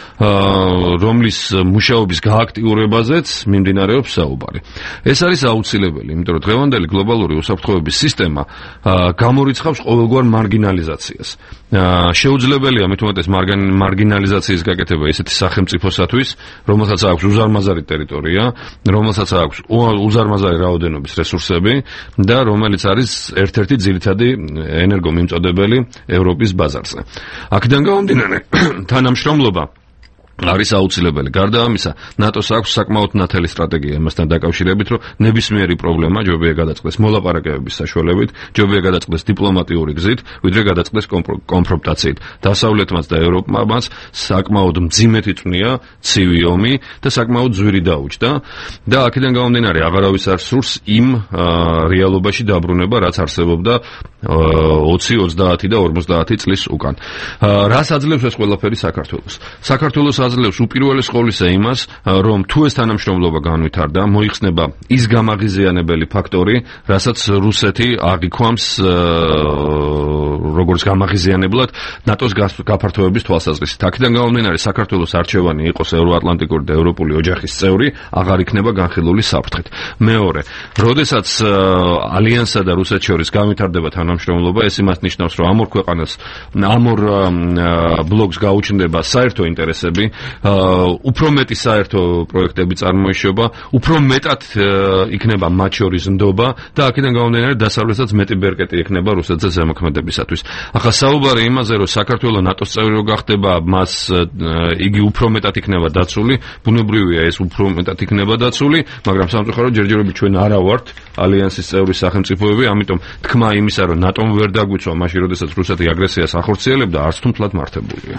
რომლის მუშაობის გააქტიურებაზეც მიმდინარეობს საუბარი. ეს არის აუცილებელი, იმიტომ რომ დღევანდელი გლობალური უსაფრთხოების სისტემა გამორიცხავს ყოველგვარ მარგინალიზაციას. შეუძლებელია მით უმეტეს მარგინალიზაციის გაკეთება ისეთი სახელმწიფოსათვის, რომელსაც აქვს უზარმაზარი ტერიტორია, რომელსაც აქვს უზარმაზარი რაოდენობის რესურსები და რომელიც არის ერთ-ერთი ძირითადი ენერგომიმწოდებელი ევროპის ბაზარზე. აქედან გამომდინარე თანამშრომლობა არის აუცილებელი. გარდა ამისა, ნატოს აქვს საკმაოდ ნათელი სტრატეგია იმასთან დაკავშირებით, რომ ნებისმიერი პრობლემა ჯობია გადაწყდეს მოლაპარაკებების საშუალებით, ჯობია გადაწყდეს დიპლომატიური გზით, ვიდრე გადაწყდეს კონფრონტაციით. დასავლეთმაც და ევროპამაც საკმაოდ მძიმეთი წვნია ცივი ომი და საკმაოდ ძვირი დაუჯდა და აქედან გამომდინარე აღარავის არ სურს იმ რეალობაში დაბრუნება, რაც არსებობდა ოცი, ოცდაათი და ორმოცდაათი წლის უკან. რას აძლევს ეს ყველაფერი საქართველოს? საქართველოს აძლევს უპირველეს ყოვლისა იმას, რომ თუ ეს თანამშრომლობა განვითარდა, მოიხსნება ის გამაღიზიანებელი ფაქტორი, რასაც რუსეთი აღიქვამს როგორც გამაღიზიანებლად ნატოს გაფართოების თვალსაზრისით. აქედან გამომდინარე, საქართველოს არჩევანი იყოს ევროატლანტიკური და ევროპული ოჯახის წევრი, აღარ იქნება განხილული საფრთხით. მეორე, როდესაც ალიანსსა და რუსეთს შორის განვითარდება თანამშრომლობა, ეს იმას ნიშნავს, რომ ამ ორ ქვეყანას, ამ ორ ბლოკს გაუჩნდება საერთო ინტერესები, უფრო მეტი საერთო პროექტები წარმოიშობა, უფრო მეტად იქნება მათ შორის ნდობა და აქედან გამომდინარე დასავლეთსაც მეტი ბერკეტი იქნება რუსეთზე ზემოქმედებისათვის. ახლა საუბარი იმაზე, რომ საქართველოს ნატოს წევრი რო გახდება, მას იგი უფრო მეტად იქნება დაცული, ბუნებრივია ეს უფრო მეტად იქნება დაცული, მაგრამ სამწუხაროდ ჯერჯერობით ჩვენ არა ვართ ალიანსის წევრი სახელმწიფოები, ამიტომ თქმა იმისა, რომ ნატომ ვერ დაგვიწვა მაშინ, როდესაც რუსეთი აგრესიას ახორციელებდა, არც თუ მთლად მართებულია.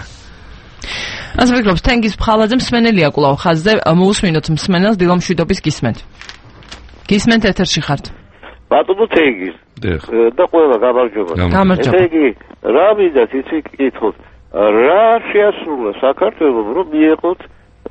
ასე ვფიქრობ, თენგიზ ფხალაძე მსმენელია კვლავ ხაზზე, მოусმინოთ მსმენელს დილამ შვიდობის გისმენთ. გისმენთ ეთერში ხართ. ბატონო თენგიზ. და ყველა გამარჯობა. გამარჯობა. ესე იგი, რა მინდათ იცი კითხოთ, რა შეასრულა საქართველოს, რომ მიეყოთ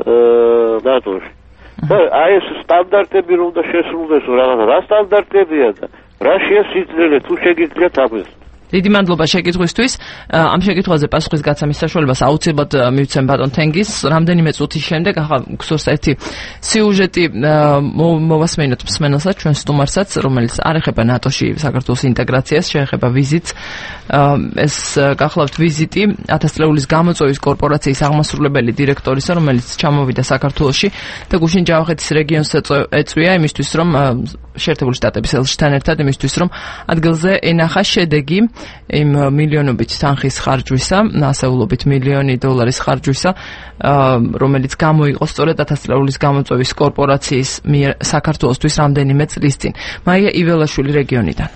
ნატოში? და აი ეს სტანდარტები რომ და შესრულდეს რაღაცა, რა სტანდარტებია და რა შეასრულეთ თუ შეგიძლიათ ამას? დიდი მადლობა შეკითხვისთვის. ამ შეკითხვაზე პასუხის გაცემის საშუალებას აუცილებლად მივცემ ბატონ თენგიზს. რამდენიმე წუთის შემდეგ ახლა გსურს ერთი სიუჟეტი მოვასმენოთ მსმენელსაც, ჩვენ სტუმარსაც, რომელიც არ ეხება ნატოში საქართველოს ინტეგრაციას, შეეხება ვიზიტს. ეს გახლავთ ვიზიტი ათას წლეულის გამოწვევის კორპორაციის აღმასრულებელი დირექტორისა, რომელიც ჩამოვიდა საქართველოში და გუშინ ჯავახეთის რეგიონს ეწვია იმისთვის, რომ შეერთებული შტატების ელჩთან ერთად იმისთვის, რომ ადგილზე ენახა შედეგი იმ მილიონობით თანხის ხარჯვისა, ასეულობით მილიონი დოლარის ხარჯვისა, რომელიც გამოიყო სწორედ ათას წლეულის გამოწვევის კორპორაციის მიერ საქართველოსთვის რამდენიმე წლის წინ. მაია იველაშვილი რეგიონიდან.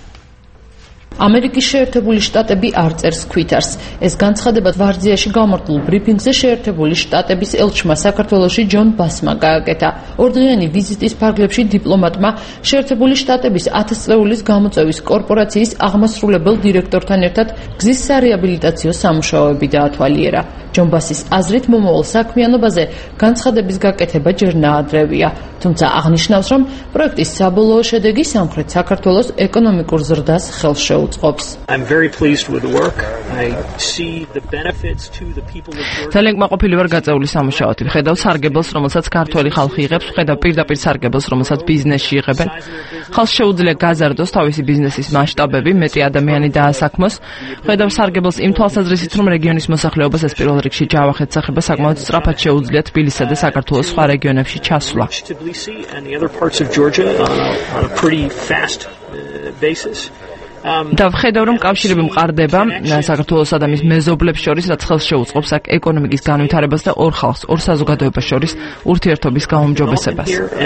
ამერიკის შეერთებული შტატები არ წერს ქვითარს. ეს განცხადება ვარძიაში გამართულ ბრიფინგზე შეერთებული შტატების ელჩმა საქართველოში ჯონ ბასმა გააკეთა. ორდღიანი ვიზიტის ფარგლებში დიპლომატმა შეერთებული შტატების ათას წლეულის გამოწვევის კორპორაციის აღმასრულებელ დირექტორთან ერთად გზის სარეაბილიტაციო სამუშაოები დაათვალიერა. ჯონ ბასის აზრით მომავალ საქმიანობაზე განცხადების გაკეთება ჯერ ნაადრევია. თუმცა აღნიშნავს, რომ პროექტის საბოლოო შედეგი სამხრეთ საქართველოს ეკონომიკურ ზრდას ხელს შეუწყობს. I'm very pleased with the work. I see the benefits to the people of Georgia. ძალიან კმაყოფილი ვარ გაწეული სამუშაოთი. ხედავ სარგებელს, რომელსაც ქართველი ხალხი იღებს, ხედავ პირდაპირ სარგებელს, რომელსაც ბიზნესში იღებენ. ხალხს შეუძლია გაზარდოს თავისი ბიზნესის მასშტაბები, მეტი ადამიანი დაასაქმოს. ხედავ სარგებელს იმ თვალსაზრისით, რომ რეგიონის მოსახლეობას ეს პირველ რიგში ჯავახეთს ეხება, საკმაოდ სწრაფად შეუძლია თბილისსა და საქართველოს სხვა რეგიონებში ჩასვლა. And the other parts of Georgia on a, on a pretty fast uh, basis. და ვხედავ, რომ კავშირები მყარდება საქართველოსა და მის მეზობლებს შორის, რაც ხელს შეუწყობს აქ ეკონომიკის განვითარებას და ორ ხალხს, ორ საზოგადოებას შორის ურთიერთობის გაუმჯობესებას.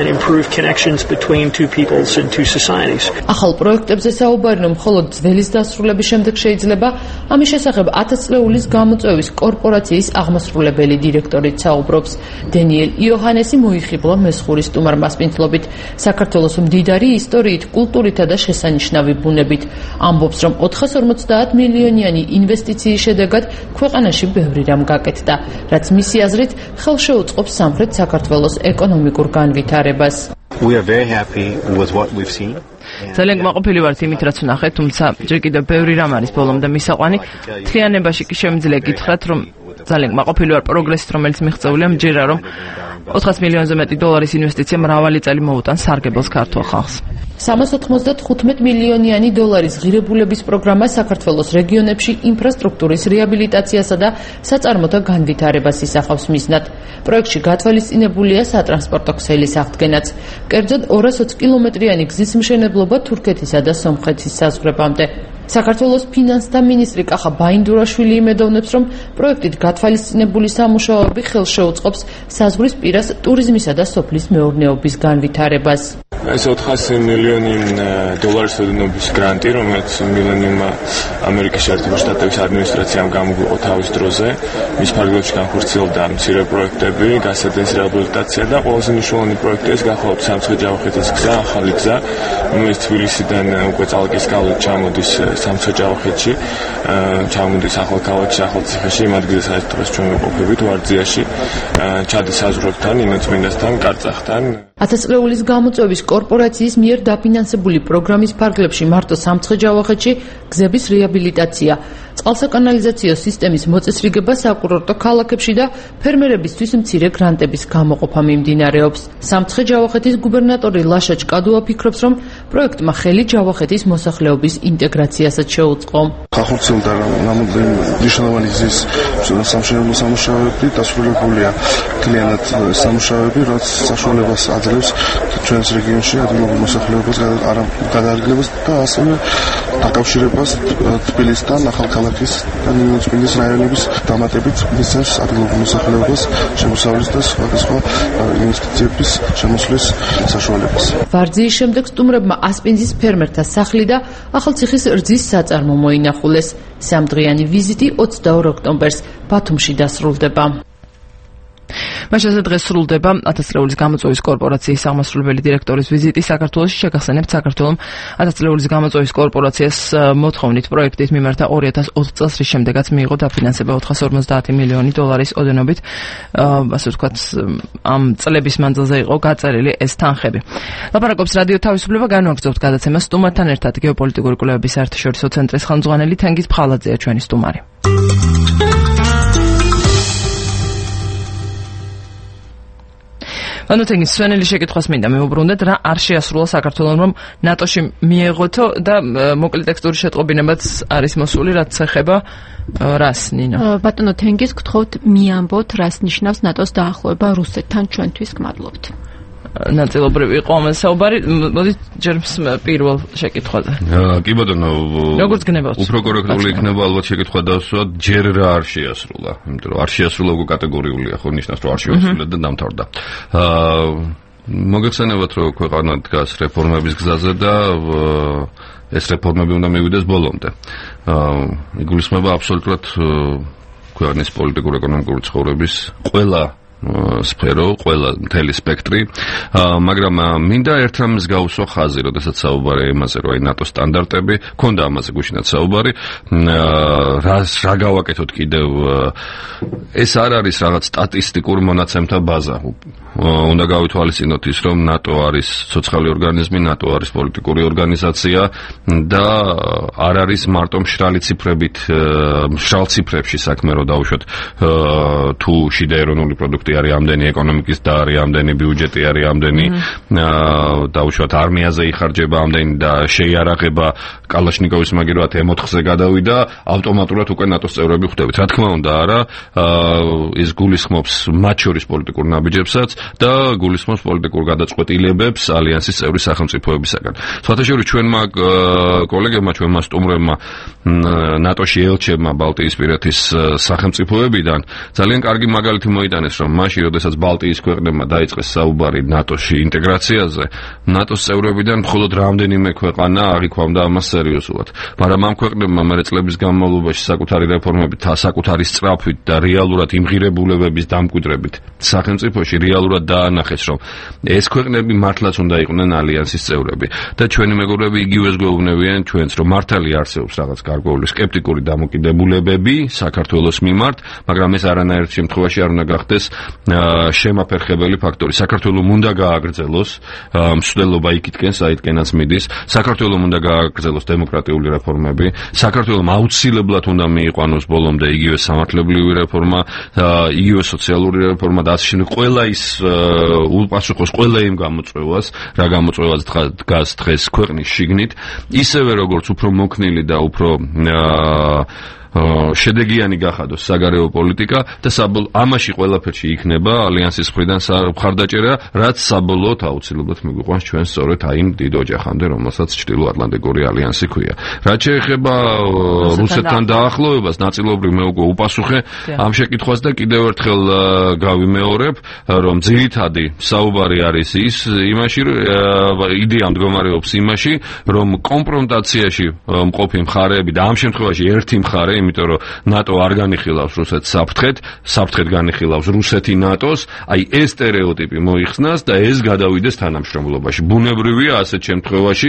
ახალ პროექტებზე საუბარი რომ მხოლოდ ძველის დასრულების შემდეგ შეიძლება, ამის შესახებ ათი წლეულის გამოწვევის კორპორაციის აღმასრულებელი დირექტორით საუბრობს. დენიელ იოჰანესი მოიხიბლა მესხურის სტუმარ მასპინძლობით, საქართველოს მდიდარი ისტორიით, კულტურითა და შესანიშნავი ბუნებით. ამბობს, რომ ოთხას ორმოცდაათ მილიონიანი ინვესტიციის შედეგად ქვეყანაში ბევრი რამ გაკეთდა, რაც მისი აზრით ხელს შეუწყობს სამხრეთ საქართველოს ეკონომიკურ განვითარებას. We are very happy with what we've seen. ძალიან კმაყოფილი ვართ იმით, რაც ვნახეთ, თუმცა ჯერ კიდევ ბევრი რამ არის ბოლომდე მისაყვანი. მთლიანებაში კი შემიძლია გითხრათ, რომ ძალიან კმაყოფილი ვარ პროგრესით, რომელიც მიღწეულია, მჯერა რომ ოთხას მილიონზე მეტი დოლარის ინვესტიცია მრავალი წელი მოუტანს სარგებელს ქართულ ხალხს. სამას ოთხმოცდათხუთმეტ მილიონიანი დოლარის ღირებულების პროგრამა საქართველოს რეგიონებში ინფრასტრუქტურის რეაბილიტაციასა და საწარმოთა განვითარებას ისახავს მიზნად. პროექტში გათვალისწინებულია სატრანსპორტო ქსელის აღდგენაც. კერძოდ ორას ოცი კილომეტრიანი გზის მშენებლობა თურქეთისა და სომხეთის საზღვრებამდე. საქართველოს ფინანსთა მინისტრი კახა ბაინდურაშვილი იმედოვნებს, რომ პროექტით გათვალისწინებული სამუშაოები ხელს შეუწყობს საზღვრის პირას ტურიზმისა და სოფლის მეურნეობის განვითარებას. ეს ოთხასი მილიონი დოლარის ოდენობის გრანტი, რომელიც მილენიუმმა ამერიკის შეერთებული შტატების ადმინისტრაციამ გამოგვიყო თავის დროზე, მის ფარგლებში განხორციელდა მცირე პროექტები, გასცემის რეაბილიტაცია და ყველაზე მნიშვნელოვანი პროექტი ეს გახლავთ სამცხე-ჯავახეთის გზა, ახალი გზა, რომელიც თბილისიდან უკვე წალკის გავლით ჩამოდის სამცხე-ჯავახეთში, ჩამოდის ახალქალაქში, ახალციხეში, იმ ადგილზე სადაც დღეს ჩვენ ვიყოფებით, ვარძიაში, ჩადის საზღვრებთან, იმეწმინდასთან, კარწახთან. ათასწლეულის გამოწვევის კორპორაციის მიერ დაფინანსებული პროგრამის ფარგლებში მარტო სამცხე-ჯავახეთში გზების რეაბილიტაცია, წყალსაკანალიზაციო სისტემის მოწესრიგება საკურორტო ქალაქებში და ფერმერებისთვის მცირე გრანტების გამოყოფა მიმდინარეობს. სამცხე-ჯავახეთის გუბერნატორი ლაშა ჭკადუა ფიქრობს, რომ პროექტმა ხელი ჯავახეთის მოსახლეობის ინტეგრაციასაც შეუწყო. განხორციელდა რამოდენიმე მნიშვნელოვანი გზის სამშენებლო სამუშაოები, დასრულებულია მთლიანად სამუშაოები, რაც საშუალებას აძლევს ჩვენს რეგიონში ადგილობრივ მოსახლეობას გადაადგილებას და ასევე დაკავშირებას თბილისთან, ახალქალაქის და ნინოწმინდის რაიონების დამატებით მისცემს ადგილობრივ მოსახლეობას შემოსავლის და სხვადასხვა ინვესტიციების შემოსვლის საშუალებას. ვარძიის შემდეგ სტუმრებმა ასპინძის ფერმერთა სახლი და ახალციხის რძის საწარმო მოინახულეს. სამდღიანი ვიზიტი ოცდაორ ოქტომბერს ბათუმში დასრულდება. მაშასე დღეს სრულდება ათასწლეულის გამოწვევის კორპორაციის აღმასრულებელი დირექტორის ვიზიტი საქართველოში. შეგახსენებთ, საქართველოს ათასწლეულის გამოწვევის კორპორაციას მოთხოვნით პროექტის მიმართა ორი ათას ოცი წელს, რის შემდეგაც მიიღო დაფინანსება ოთხას ორმოცდაათი მილიონი დოლარის ოდენობით. ასე ვთქვათ, ამ წლების მანძილზე იყო გაწერილი ეს თანხები. ლაპარაკობს რადიო თავისუფლება, განვაგრძობთ გადაცემას სტუმართან ერთად. გეოპოლიტიკური კვლევების საერთაშორისო ცენტრის ხელმძღვანელი თენგიზ ფხალაძეა ჩვენი სტუმარი. ანოთენგის სვენელი შეკითხვას მინდა მივუბრუნდეთ, რა არ შეასრულა საქართველოს რომ ნატოში მიეღოთო და მოკლე ტექსტური შეტყობინებაც არის მოსული, რაც ეხება რას, ნინო? ბატონო თენგიზ, გთხოვთ მიამბოთ, რას ნიშნავს ნატოს დაახლოება რუსეთთან, ჩვენთვის გმადლობთ. ნაწილობრივ იყო ამ საუბარი, მოდით ჯერ პირველ შეკითხვაზე. კი ბატონო, როგორც გნებავთ? უფრო კორექტული იქნება ალბათ შეკითხვა დავსვათ, ჯერ რა არ შეასრულა, იმიტომ რომ არ შეასრულა უკვე კატეგორიულია, ხო ნიშნავს რომ არ შეასრულა და დამთავრდა. აა მოგეხსენებათ რომ ქვეყანა დგას რეფორმების გზაზე და ეს რეფორმები უნდა მივიდეს ბოლომდე. აა იგულისხმება აბსოლუტურად ქვეყნის პოლიტიკურ-ეკონომიკური ცხოვრების ყველა სფერო, ყველა მთელი სპექტრი, მაგრამ მინდა ერთ რამის გავუსვა ხაზი, როდესაც საუბარი იმაზე, რომ აი ნატო სტანდარტები, ქონდა ამაზე გუშინაც საუბარი, რა რა გავაკეთოთ კიდევ, ეს არ არის რაღაც სტატისტიკურ მონაცემთა ბაზა. უნდა გავითვალისწინოთ ის, რომ ნატო არის ცოცხალი ორგანიზმი, ნატო არის პოლიტიკური ორგანიზაცია და არ არის მარტო მშრალი ციფრებით, მშრალ ციფრებში საქმე რო დავუშვათ, თუ შიდა ეროვნული პროდუქტი არის ამდენი, ეკონომიკის და არის ამდენი, ბიუჯეტი არის ამდენი, დავუშვათ არმიაზე იხარჯება ამდენი და შეიარაღება კალაშნიკოვის მაგერად ემ ოთხზე გადავიდა, ავტომატურად უკვე ნატოს წევრები ხდებით. რა თქმა უნდა, არა, ეს გულისხმობს მათ შორის პოლიტიკურ ნაბიჯებსაც და გულისხმობს პოლიტიკურ გადაწყვეტილებებს ალიანსის წევრი სახელმწიფოებისაგან. სხვათაშორის ჩვენმა კოლეგებმა, ჩვენმა სტუმრებმა ნატოში ელჩებმა ბალტიისპირეთის სახელმწიფოებიდან ძალიან კარგი მაგალითი მოიტანეს, რომ მაშინ, როდესაც ბალტიის ქვეყნებმა დაიწყეს საუბარი ნატოში ინტეგრაციაზე, ნატოს წევრებიდან მხოლოდ რამდენიმე ქვეყანა აღიქვამდა ამას სერიოზულად. მაგრამ ამ ქვეყნებმა მერე წლების განმავლობაში საკუთარი რეფორმებით, საკუთარი სწრაფვით და რეალურად იმღირებულებების დამკვიდრებით სახელმწიფოში რეალურად დაანახეს, რომ ეს ქვეყნები მართლაც უნდა იყვნენ ალიანსის წევრები და ჩვენი მეგობრები იგივეს გვეუბნებიან ჩვენს, რომ მართალი არსებობს რაღაც გარკვეული სკეპტიკური დამოკიდებულებები საქართველოს მიმართ, მაგრამ ეს არანაირ შემთხვევაში არ უნდა გახდეს შემაფერხებელი ფაქტორი. საქართველოს უნდა გააგრძელოს მსვლელობა იქითკენ, საითკენაც მიდის. საქართველოს უნდა გააგრძელოს დემოკრატიული რეფორმები. საქართველოს აუცილებლად უნდა მიიყვანოს ბოლომდე იგივე სამართლებრივი რეფორმა, იგივე სოციალური რეფორმა და ასე შემდეგ. ყველა ის უპასუხოს ყველა იმ გამოწვევას, რა გამოწვევას დგას დღეს ქვეყნის შიგნით, ისევე როგორც უფრო მოქნილი და უფრო შედეგიანი გახადოს საგარეო პოლიტიკა და ამაში ყველაფერში იქნება ალიანსის მხრიდან მხარდაჭერა, რაც საბოლოოდ აუცილებლად მიგვიყვანს ჩვენ სწორედ აი იმ დიდ ოჯახამდე, რომელსაც ჩრდილოატლანტიკური ალიანსი ქვია. რაც შეეხება რუსეთთან დაახლოებას, ნაწილობრივ მე უკვე უპასუხე ამ შეკითხვას და კიდევ ერთხელ გავიმეორებ, რომ ძირითადი საუბარი არის ის იმაში, იდეა მდგომარეობს იმაში, რომ კონფრონტაციაში მყოფი მხარეები და ამ შემთხვევაში ერთი მხარე, იმიტომ რომ ნატო არ განიხილავს რუსეთს საფრთხედ, საფრთხედ განიხილავს რუსეთი ნატოს, აი ეს სტერეოტიპი მოიხსნას და ეს გადავიდეს თანამშრომლობაში. ბუნებრივია ასეთ შემთხვევაში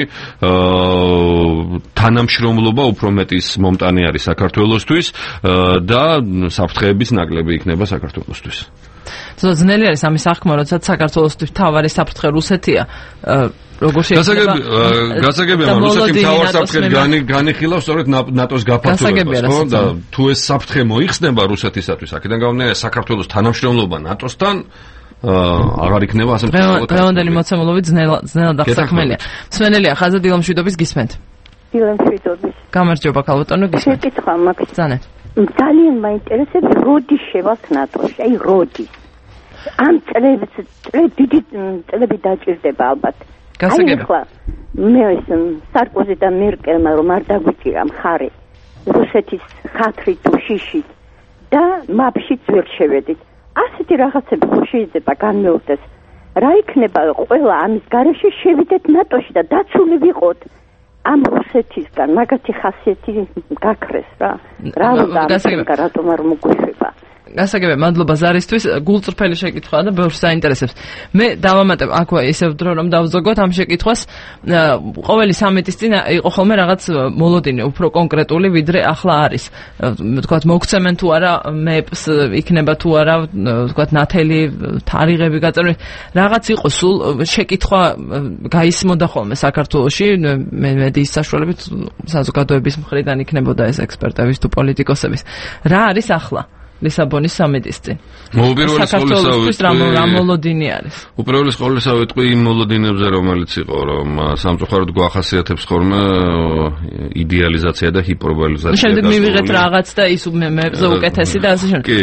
თანამშრომლობა უფრო მეტის მომტანი არის საქართველოსთვის და საფრთხეების ნაკლები იქნება საქართველოსთვის. ძნელი არის ამის აღქმა, როდესაც საქართველოსთვის თავარი საფრთხე რუსეთია. როგორ შეიძლება გასაგებია, რომ რუსეთი მთავარ საფრთხედ განიხილავს სწორედ ნატოს გაფართოებას, ხო? და თუ ეს საფრთხე მოიხსნება რუსეთისათვის, აქედან გამომდინარე საქართველოს თანამშრომლობა ნატოსთან აღარ იქნება ასე მწვავედ. დღევანდელი მოცემულობით ძნელად აღსაქმელია. მსმენელია ხაზად დილომშვიდობის გისმენთ. დილომშვიდობის. გამარჯობა ქალბატონო, გისმენთ. შეკითხვა მაქვს. ძანეთ. ძალიან მაინტერესებს როდის შევალთ ნატოში, აი როდის. ამ წლების დიდი წლები დაჭირდება ალბათ. გასაგებია. ახლა მე ეს სარკოზი და მერკელმა რომ არ დაგვიჭირა მხარე რუსეთის ხათრი თუ შიში და მაფშიც ვერ შევედით. ასეთი რაღაცები ხო შეიძლება განმეორდეს. რა იქნება ყველა ამის გარეშე შევიდეთ ნატოში და დაცული ვიყოთ ამ რუსეთისგან, მაგათი ხასიათი გაქრეს რა. რა უნდა რატომ არ მოგვიშვება. გასაგებია, მადლობა ზარისთვის. გულწრფელი შეკითხვაა და ბევრს საინტერესებს. მე დავამატებ აქ ისევ დრო რომ დავზოგოთ ამ შეკითხვას. ყოველი სამიტის წინ იყო ხოლმე რაღაც მოლოდინი, უფრო კონკრეტული, ვიდრე ახლა არის. ვთქვათ, მოგცემენ თუ არა მეპს, იქნება თუ არა, ვთქვათ, ნათელი თარიღები გაწერილი. რაღაც იყო სულ შეკითხვა გაისმოდა ხოლმე საქართველოში, მე მედიის საშუალებით საზოგადოების მხრიდან იქნებოდა ეს ექსპერტების თუ პოლიტიკოსების. რა არის ახლა? ლისაბონის სამიტის წინ. უპირველეს ყოვლისა რა მოლოდინი არის? უპირველეს ყოვლისა ვიტყვი იმ მოლოდინებზე, რომელიც იყო, რომ სამწუხაროდ გვახასიათებს ხოლმე იდეალიზაცია და ჰიპერბოლიზაცია. შემდეგ მივიღეთ რაღაც და ის მეებზე უკეთესი და ასე შემდეგ. კი.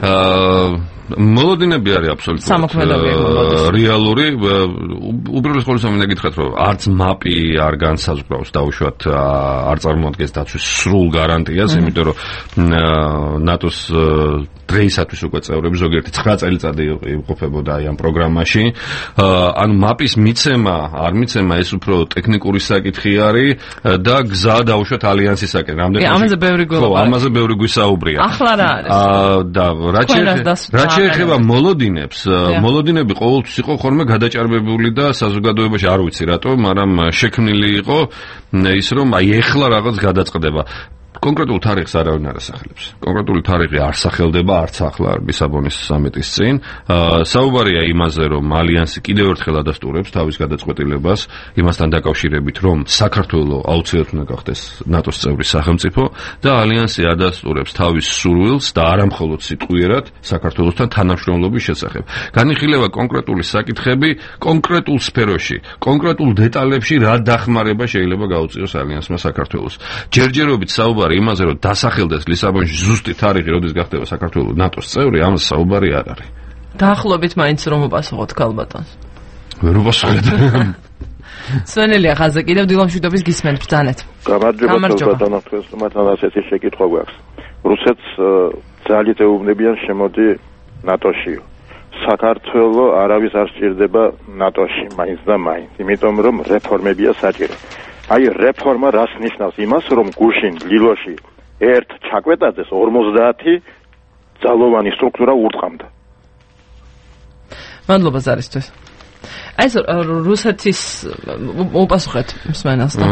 მოლოდინები არის აბსოლუტურად რეალური. უპირველეს ყოვლისა მინდა გითხრათ, რომ არც მაპი არ განსაზღვრავს დაუშვათ არ წარმოადგენს დაცვის სრულ გარანტიას, იმიტომ რომ ნატოს დღეისათვის უკვე წევრები ზოგიერთი ცხრა წელიწადი იმყოფებოდა აი ამ პროგრამაში. ანუ მაპის მიცემა, არ მიცემა, ეს უფრო ტექნიკური საკითხი არის და გზა დაუშვათ ალიანსისაკენ. რამდენი ამაზე ბევრი გულობა. ხო, ამაზე ბევრი გვისაუბრია. ახლა რა არის? და რა შეეხება მოლოდინებს, მოლოდინები ყოველთვის იყო ხოლმე გადაჭარბებული და საზოგადოებაში არ ვიცი რატო, მაგრამ შექმნილი იყო ის რომ აი ეხლა რაღაც გადაწყდება. კონკრეტულ თარიღს არავინ არ ასახელებს. კონკრეტული თარიღი არ სახელდება არც ახლა ლისაბონის სამიტის წინ. საუბარია იმაზე, რომ ალიანსი კიდევ ერთხელ ადასტურებს თავის გადაწყვეტილებას იმასთან დაკავშირებით, რომ საქართველო აუცილებლად უნდა გახდეს ნატოს წევრი სახელმწიფო და ალიანსი ადასტურებს თავის სურვილს და არა მხოლოდ სიტყვიერად საქართველოსთან თანამშრომლობის შესახებ. განიხილება კონკრეტული საკითხები კონკრეტულ სფეროში, კონკრეტულ დეტალებში რა დახმარება შეიძლება გაუწიოს ალიანსმა საქართველოს. ჯერჯერობით საუბარი იმაზე, რომ დასახელდეს ლისაბონში ზუსტი თარიღი, როდის გახდება საქართველო ნატოს წევრი, ამას საუბარი არ არის. დაახლოებით მაინც რომ უპასუხოთ ქალბატონს. ვერ უპასუხეთ. სვენელია ხაზე კიდევ დილამშვიდობის გისმენთ ბრძანეთ. გამარჯობა ქალბატონო, თუმცა ასეთი შეკითხვა გვაქვს. რუსეთს ძალით ეუბნებიან შემოდი ნატოში. საქართველო არავის არ სჭირდება ნატოში, მაინც და მაინც, იმიტომ რომ რეფორმებია საჭირო. აი რეფორმა რას ნიშნავს? იმას, რომ გუშინ ლილოში ერთ ჩაკვეტაძეს ორმოცდაათი ძალოვანი სტრუქტურა ურტყამდა. მადლობა ზარისთვის. აი ეს რუსეთის უპასუხეთ მსმენელსთან.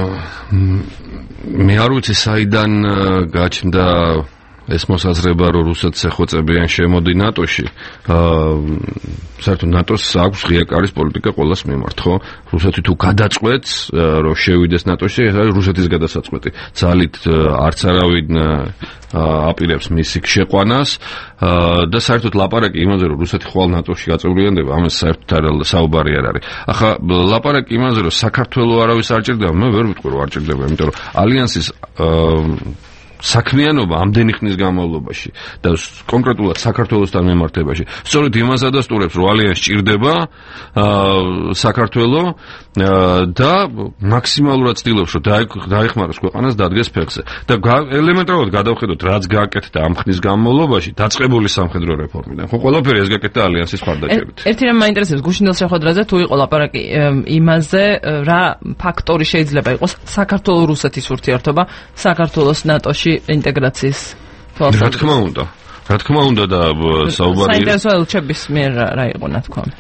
მე არ ვიცი საიდან გაჩნდა ეს მოსაზრება, რომ რუსეთს ეხვეწებიან შემოდი ნატოში. საერთოდ ნატოს აქვს ღია კარის პოლიტიკა ყოველას მიმართ, ხო? რუსეთი თუ გადაწყვეტს, რომ შევიდეს ნატოში, ეს არის რუსეთის გადასაწყვეტი. ძალით არც არავინ აპირებს მისი შეყვანას და საერთოდ ლაპარაკი იმაზე, რომ რუსეთი ხვალ ნატოში გაწევრიანდება, ამას საერთოდ არ საუბარი არ არის. ახლა ლაპარაკი იმაზე, რომ საქართველო არავის არ ჭირდება, მე ვერ ვიტყვი, რომ არ ჭირდება, იმიტომ რომ ალიანსის საქმიანობა ამდენი ხნის განმავლობაში და კონკრეტულად საქართველოსთან მიმართებაში სწორედ იმას ადასტურებს, რომ ალიანსი ჭირდება საქართველო და მაქსიმალურად ცდილობს, რომ დაეხმაროს ქვეყანას დადგეს ფეხზე. და ელემენტარულად გადავხედოთ, რაც გააკეთდა ამ ხნის განმავლობაში დაწყებული სამხედრო რეფორმიდან. ხო, ყველაფერი ეს გააკეთდა ალიანსის მხარდაჭერით. ერთი რამ მაინტერესებს გუშინდელ შეხვედრაზე, თუ იყო ლაპარაკი იმაზე, რა ფაქტორი შეიძლება იყოს საქართველო-რუსეთის ურთიერთობა საქართველოს ნატოში ინტეგრაციის თვალსაზრისით. რა თქმა უნდა. რა თქმა უნდა და საუბარი საინტერესო ელჩების მიერ რა იყო ნათქვამი.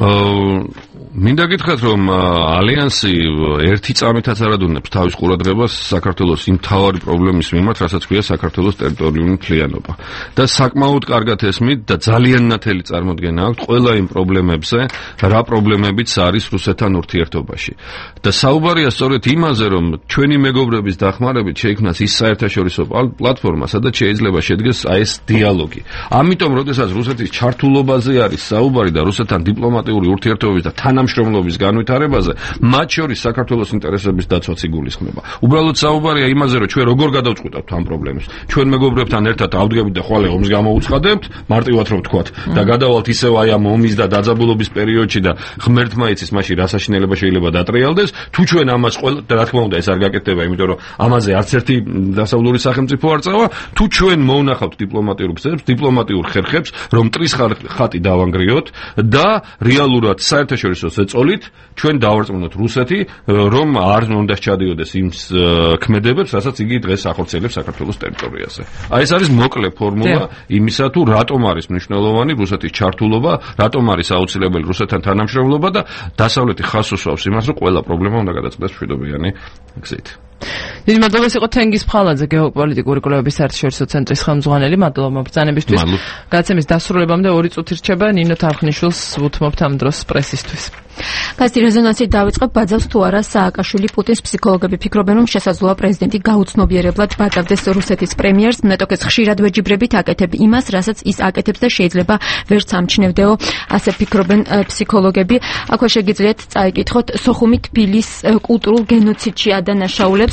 მინდა გითხრათ, რომ ალიანსი ერთი წამითაც არ ადუნებს თავის ყურადღებას საქართველოს იმ მთავარი პრობლემის მიმართ, რასაც ქვია საქართველოს ტერიტორიული მთლიანობა. და საკმაოდ კარგად ესმით და ძალიან ნათელი წარმოდგენა აქვს ყველა იმ პრობლემებზე, რა პრობლემებიც არის რუსეთთან ურთიერთობაში. და საუბარია სწორედ იმაზე, რომ ჩვენი მეგობრების დახმარებით შეიქმნას ის საერთაშორისო პლატფორმა, სადაც შეიძლება შედგეს აი ეს დიალოგი. ამიტომ, როდესაც რუსეთის ჩართულობაზე არის საუბარი და რუსეთთან დიპლომატიური ურთიერთობების და თანამშრომლობის განვითარებაზე, მათ შორის საქართველოს ინტერესების დაცვაც იგულისხმება. უბრალოდ საუბარია იმაზე, რომ ჩვენ როგორ გადავწყვეტავთ ამ პრობლემას. ჩვენ მეგობრებთან ერთად ავდგებით და ხვალე ომს გამოვუცხადებთ, მარტივად რომ ვთქვათ, და გადავალთ ისევ აი ამ ომის და დაძაბულობის პერიოდში და ღმერთმა იცის მაშინ რა საშინელება შეიძლება დატრიალდეს, თუ ჩვენ ამას ყველა და რა თქმა უნდა ეს არ გაკეთდება, იმიტომ რომ ამაზე არც ერთი დასავლური სახელმწიფო არ წავა, თუ ჩვენ მოვნახავთ დიპლომატიურ გზებს, დიპლომატიურ ხერხებს, რომ ტრის ხატი დავანგრიოთ და რეალურად საერთაშორისო ზეწოლით ჩვენ დავარწმუნოთ რუსეთი, რომ არ უნდა ჩადიოდეს იმ ქმედებებს, რასაც იგი დღეს ახორციელებს საქართველოს ტერიტორიაზე. აი ეს არის მოკლე ფორმულა იმისა, თუ რატომ არის მნიშვნელოვანი რუსეთის ჩართულობა, რატომ არის აუცილებელი რუსეთთან თანამშრომლობა და დასავლეთი ხაზს უსვამს იმას, რომ ყველა პრობლემა უნდა გადაწყდეს მშვიდობიანი გზით. დიდი მადლობა, ეს იყო თენგიზ ფხალაძე, გეოპოლიტიკური კვლევების საერთაშორისო ცენტრის ხელმძღვანელი. მადლობა ბრძანებისთვის. გადაცემის დასრულებამდე ორი წუთი რჩება. ნინო თარხნიშვილს ვუთმობთ ამ დროს პრესისთვის. გაზეთი რეზონანსი დაიწყებ ბაძავს თუ არა სააკაშვილი. პუტინს ფსიქოლოგები ფიქრობენ, რომ შესაძლოა პრეზიდენტი გაუცნობიერებლად ბაძავდეს რუსეთის პრემიერს. მეტოქეს ხშირად ვეჯიბრებით აკეთებ იმას, რასაც ის აკეთებს და შეიძლება ვერც ამჩნევდეო, ასე ფიქრობენ ფსიქოლოგები. აქვე შეგიძლიათ წაიკითხოთ სოხუმი თბილის კულტურულ გენოციდში ადანაშაულებს.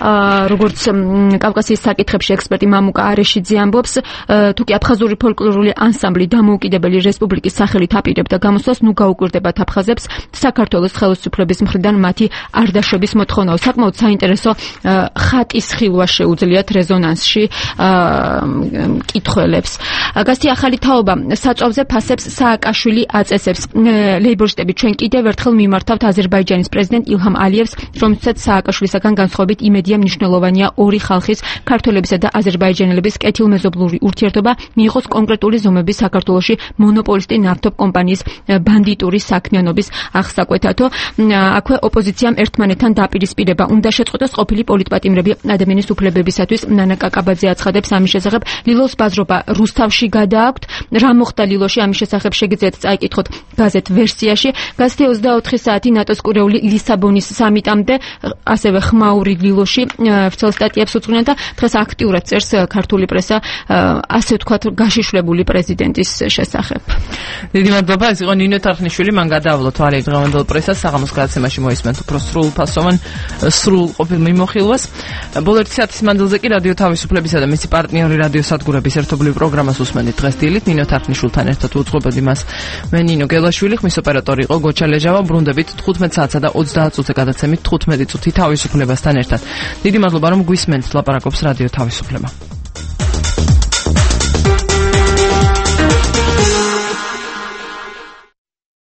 როგორც კავკასიის საკითხებში ექსპერტი მამუკა არეშიძე ამბობს, თუკი აფხაზური ფოლკლორული ანსამბლი დამოუკიდებელი რესპუბლიკის სახელით აპირებდა გამოსვლას, ნუ გაუკვირდებათ აფხაზებს საქართველოს ხელისუფლების მხრიდან მათი არდაშობის მოთხოვნა. საკმაოდ საინტერესო ხატის ხილვა შეუძლიათ რეზონანსში კითხველებს. გასცი ახალი თაობა საწვავზე ფასებს სააკაშვილი აწესებს. ლეიბორისტები ჩვენ კიდევ ერთხელ მიმართავთ აზერბაიჯანის პრეზიდენტ ილჰამ ალიევს, რომელსაც სააკაშვილისაგან განსხვავებით იმედია მნიშვნელოვანია ორი ხალხის, ქართველებისა და აზერბაიჯანელების კეთილმეზობლური ურთიერთობა, მიიღოს კონკრეტული ზომების საქართველოში მონოპოლისტი ნავთობ კომპანიის ბანდიტური საქმიანობის აღსაკვეთათო აქვე ოპოზიციამ ერთმანეთთან დაპირისპირება უნდა შეწყვეტოს ყოფილი პოლიტპატიმრები ადამიანის უფლებებისათვის. ნანა კაკაბაძე აცხადებს ამის შესახებ. ლილოს ბაზრობა რუსთავში გადააქვთ. რა მოხდა ლილოში, ამის შესახებ შეგიძლიათ წაიკითხოთ გაზეთ ვერსიაში. გაზეთი ოცდაოთხი საათი ნატოს კურეული ლისაბონის სამიტამდე, ასევე ხმაური ლილოში ვრცელ სტატიებს უძღვნა და დღეს აქტიურად წერს ქართული პრესა ასე ვთქვათ გაშიშვლებული პრეზიდენტის შესახებ. დიდი მადლობა, ეს იყო ნინო თარხნიშვილი, მან გადაავლო თვალი დღევანდელ პრესას, საღამოს გადაცემაში მოისმენთ უფრო სრულფასოვან სრულყოფილ მიმოხილვას. ბოლო ერთი საათის მანძილზე კი რადიო თავისუფლებისა და მისი პარტნიორი რადიო სადგურების ერთობლივ პროგრამას უსმენთ დღეს დილით ნინო თარხნიშვილთან ერთად უძღვებოდი მას მე ნინო გელაშვილი, ხმის ოპერატორი იყო გოჩა ლეჟავა. ბრუნდებით თხუთმეტ საათსა და ოცდაათ წუთზე გადაცემით თხუთმეტი წუთი თავისუფლებასთან ერთად. დიდი მადლობა რომ გვისმენთ, ლაპარაკობს რადიო თავისუფლება.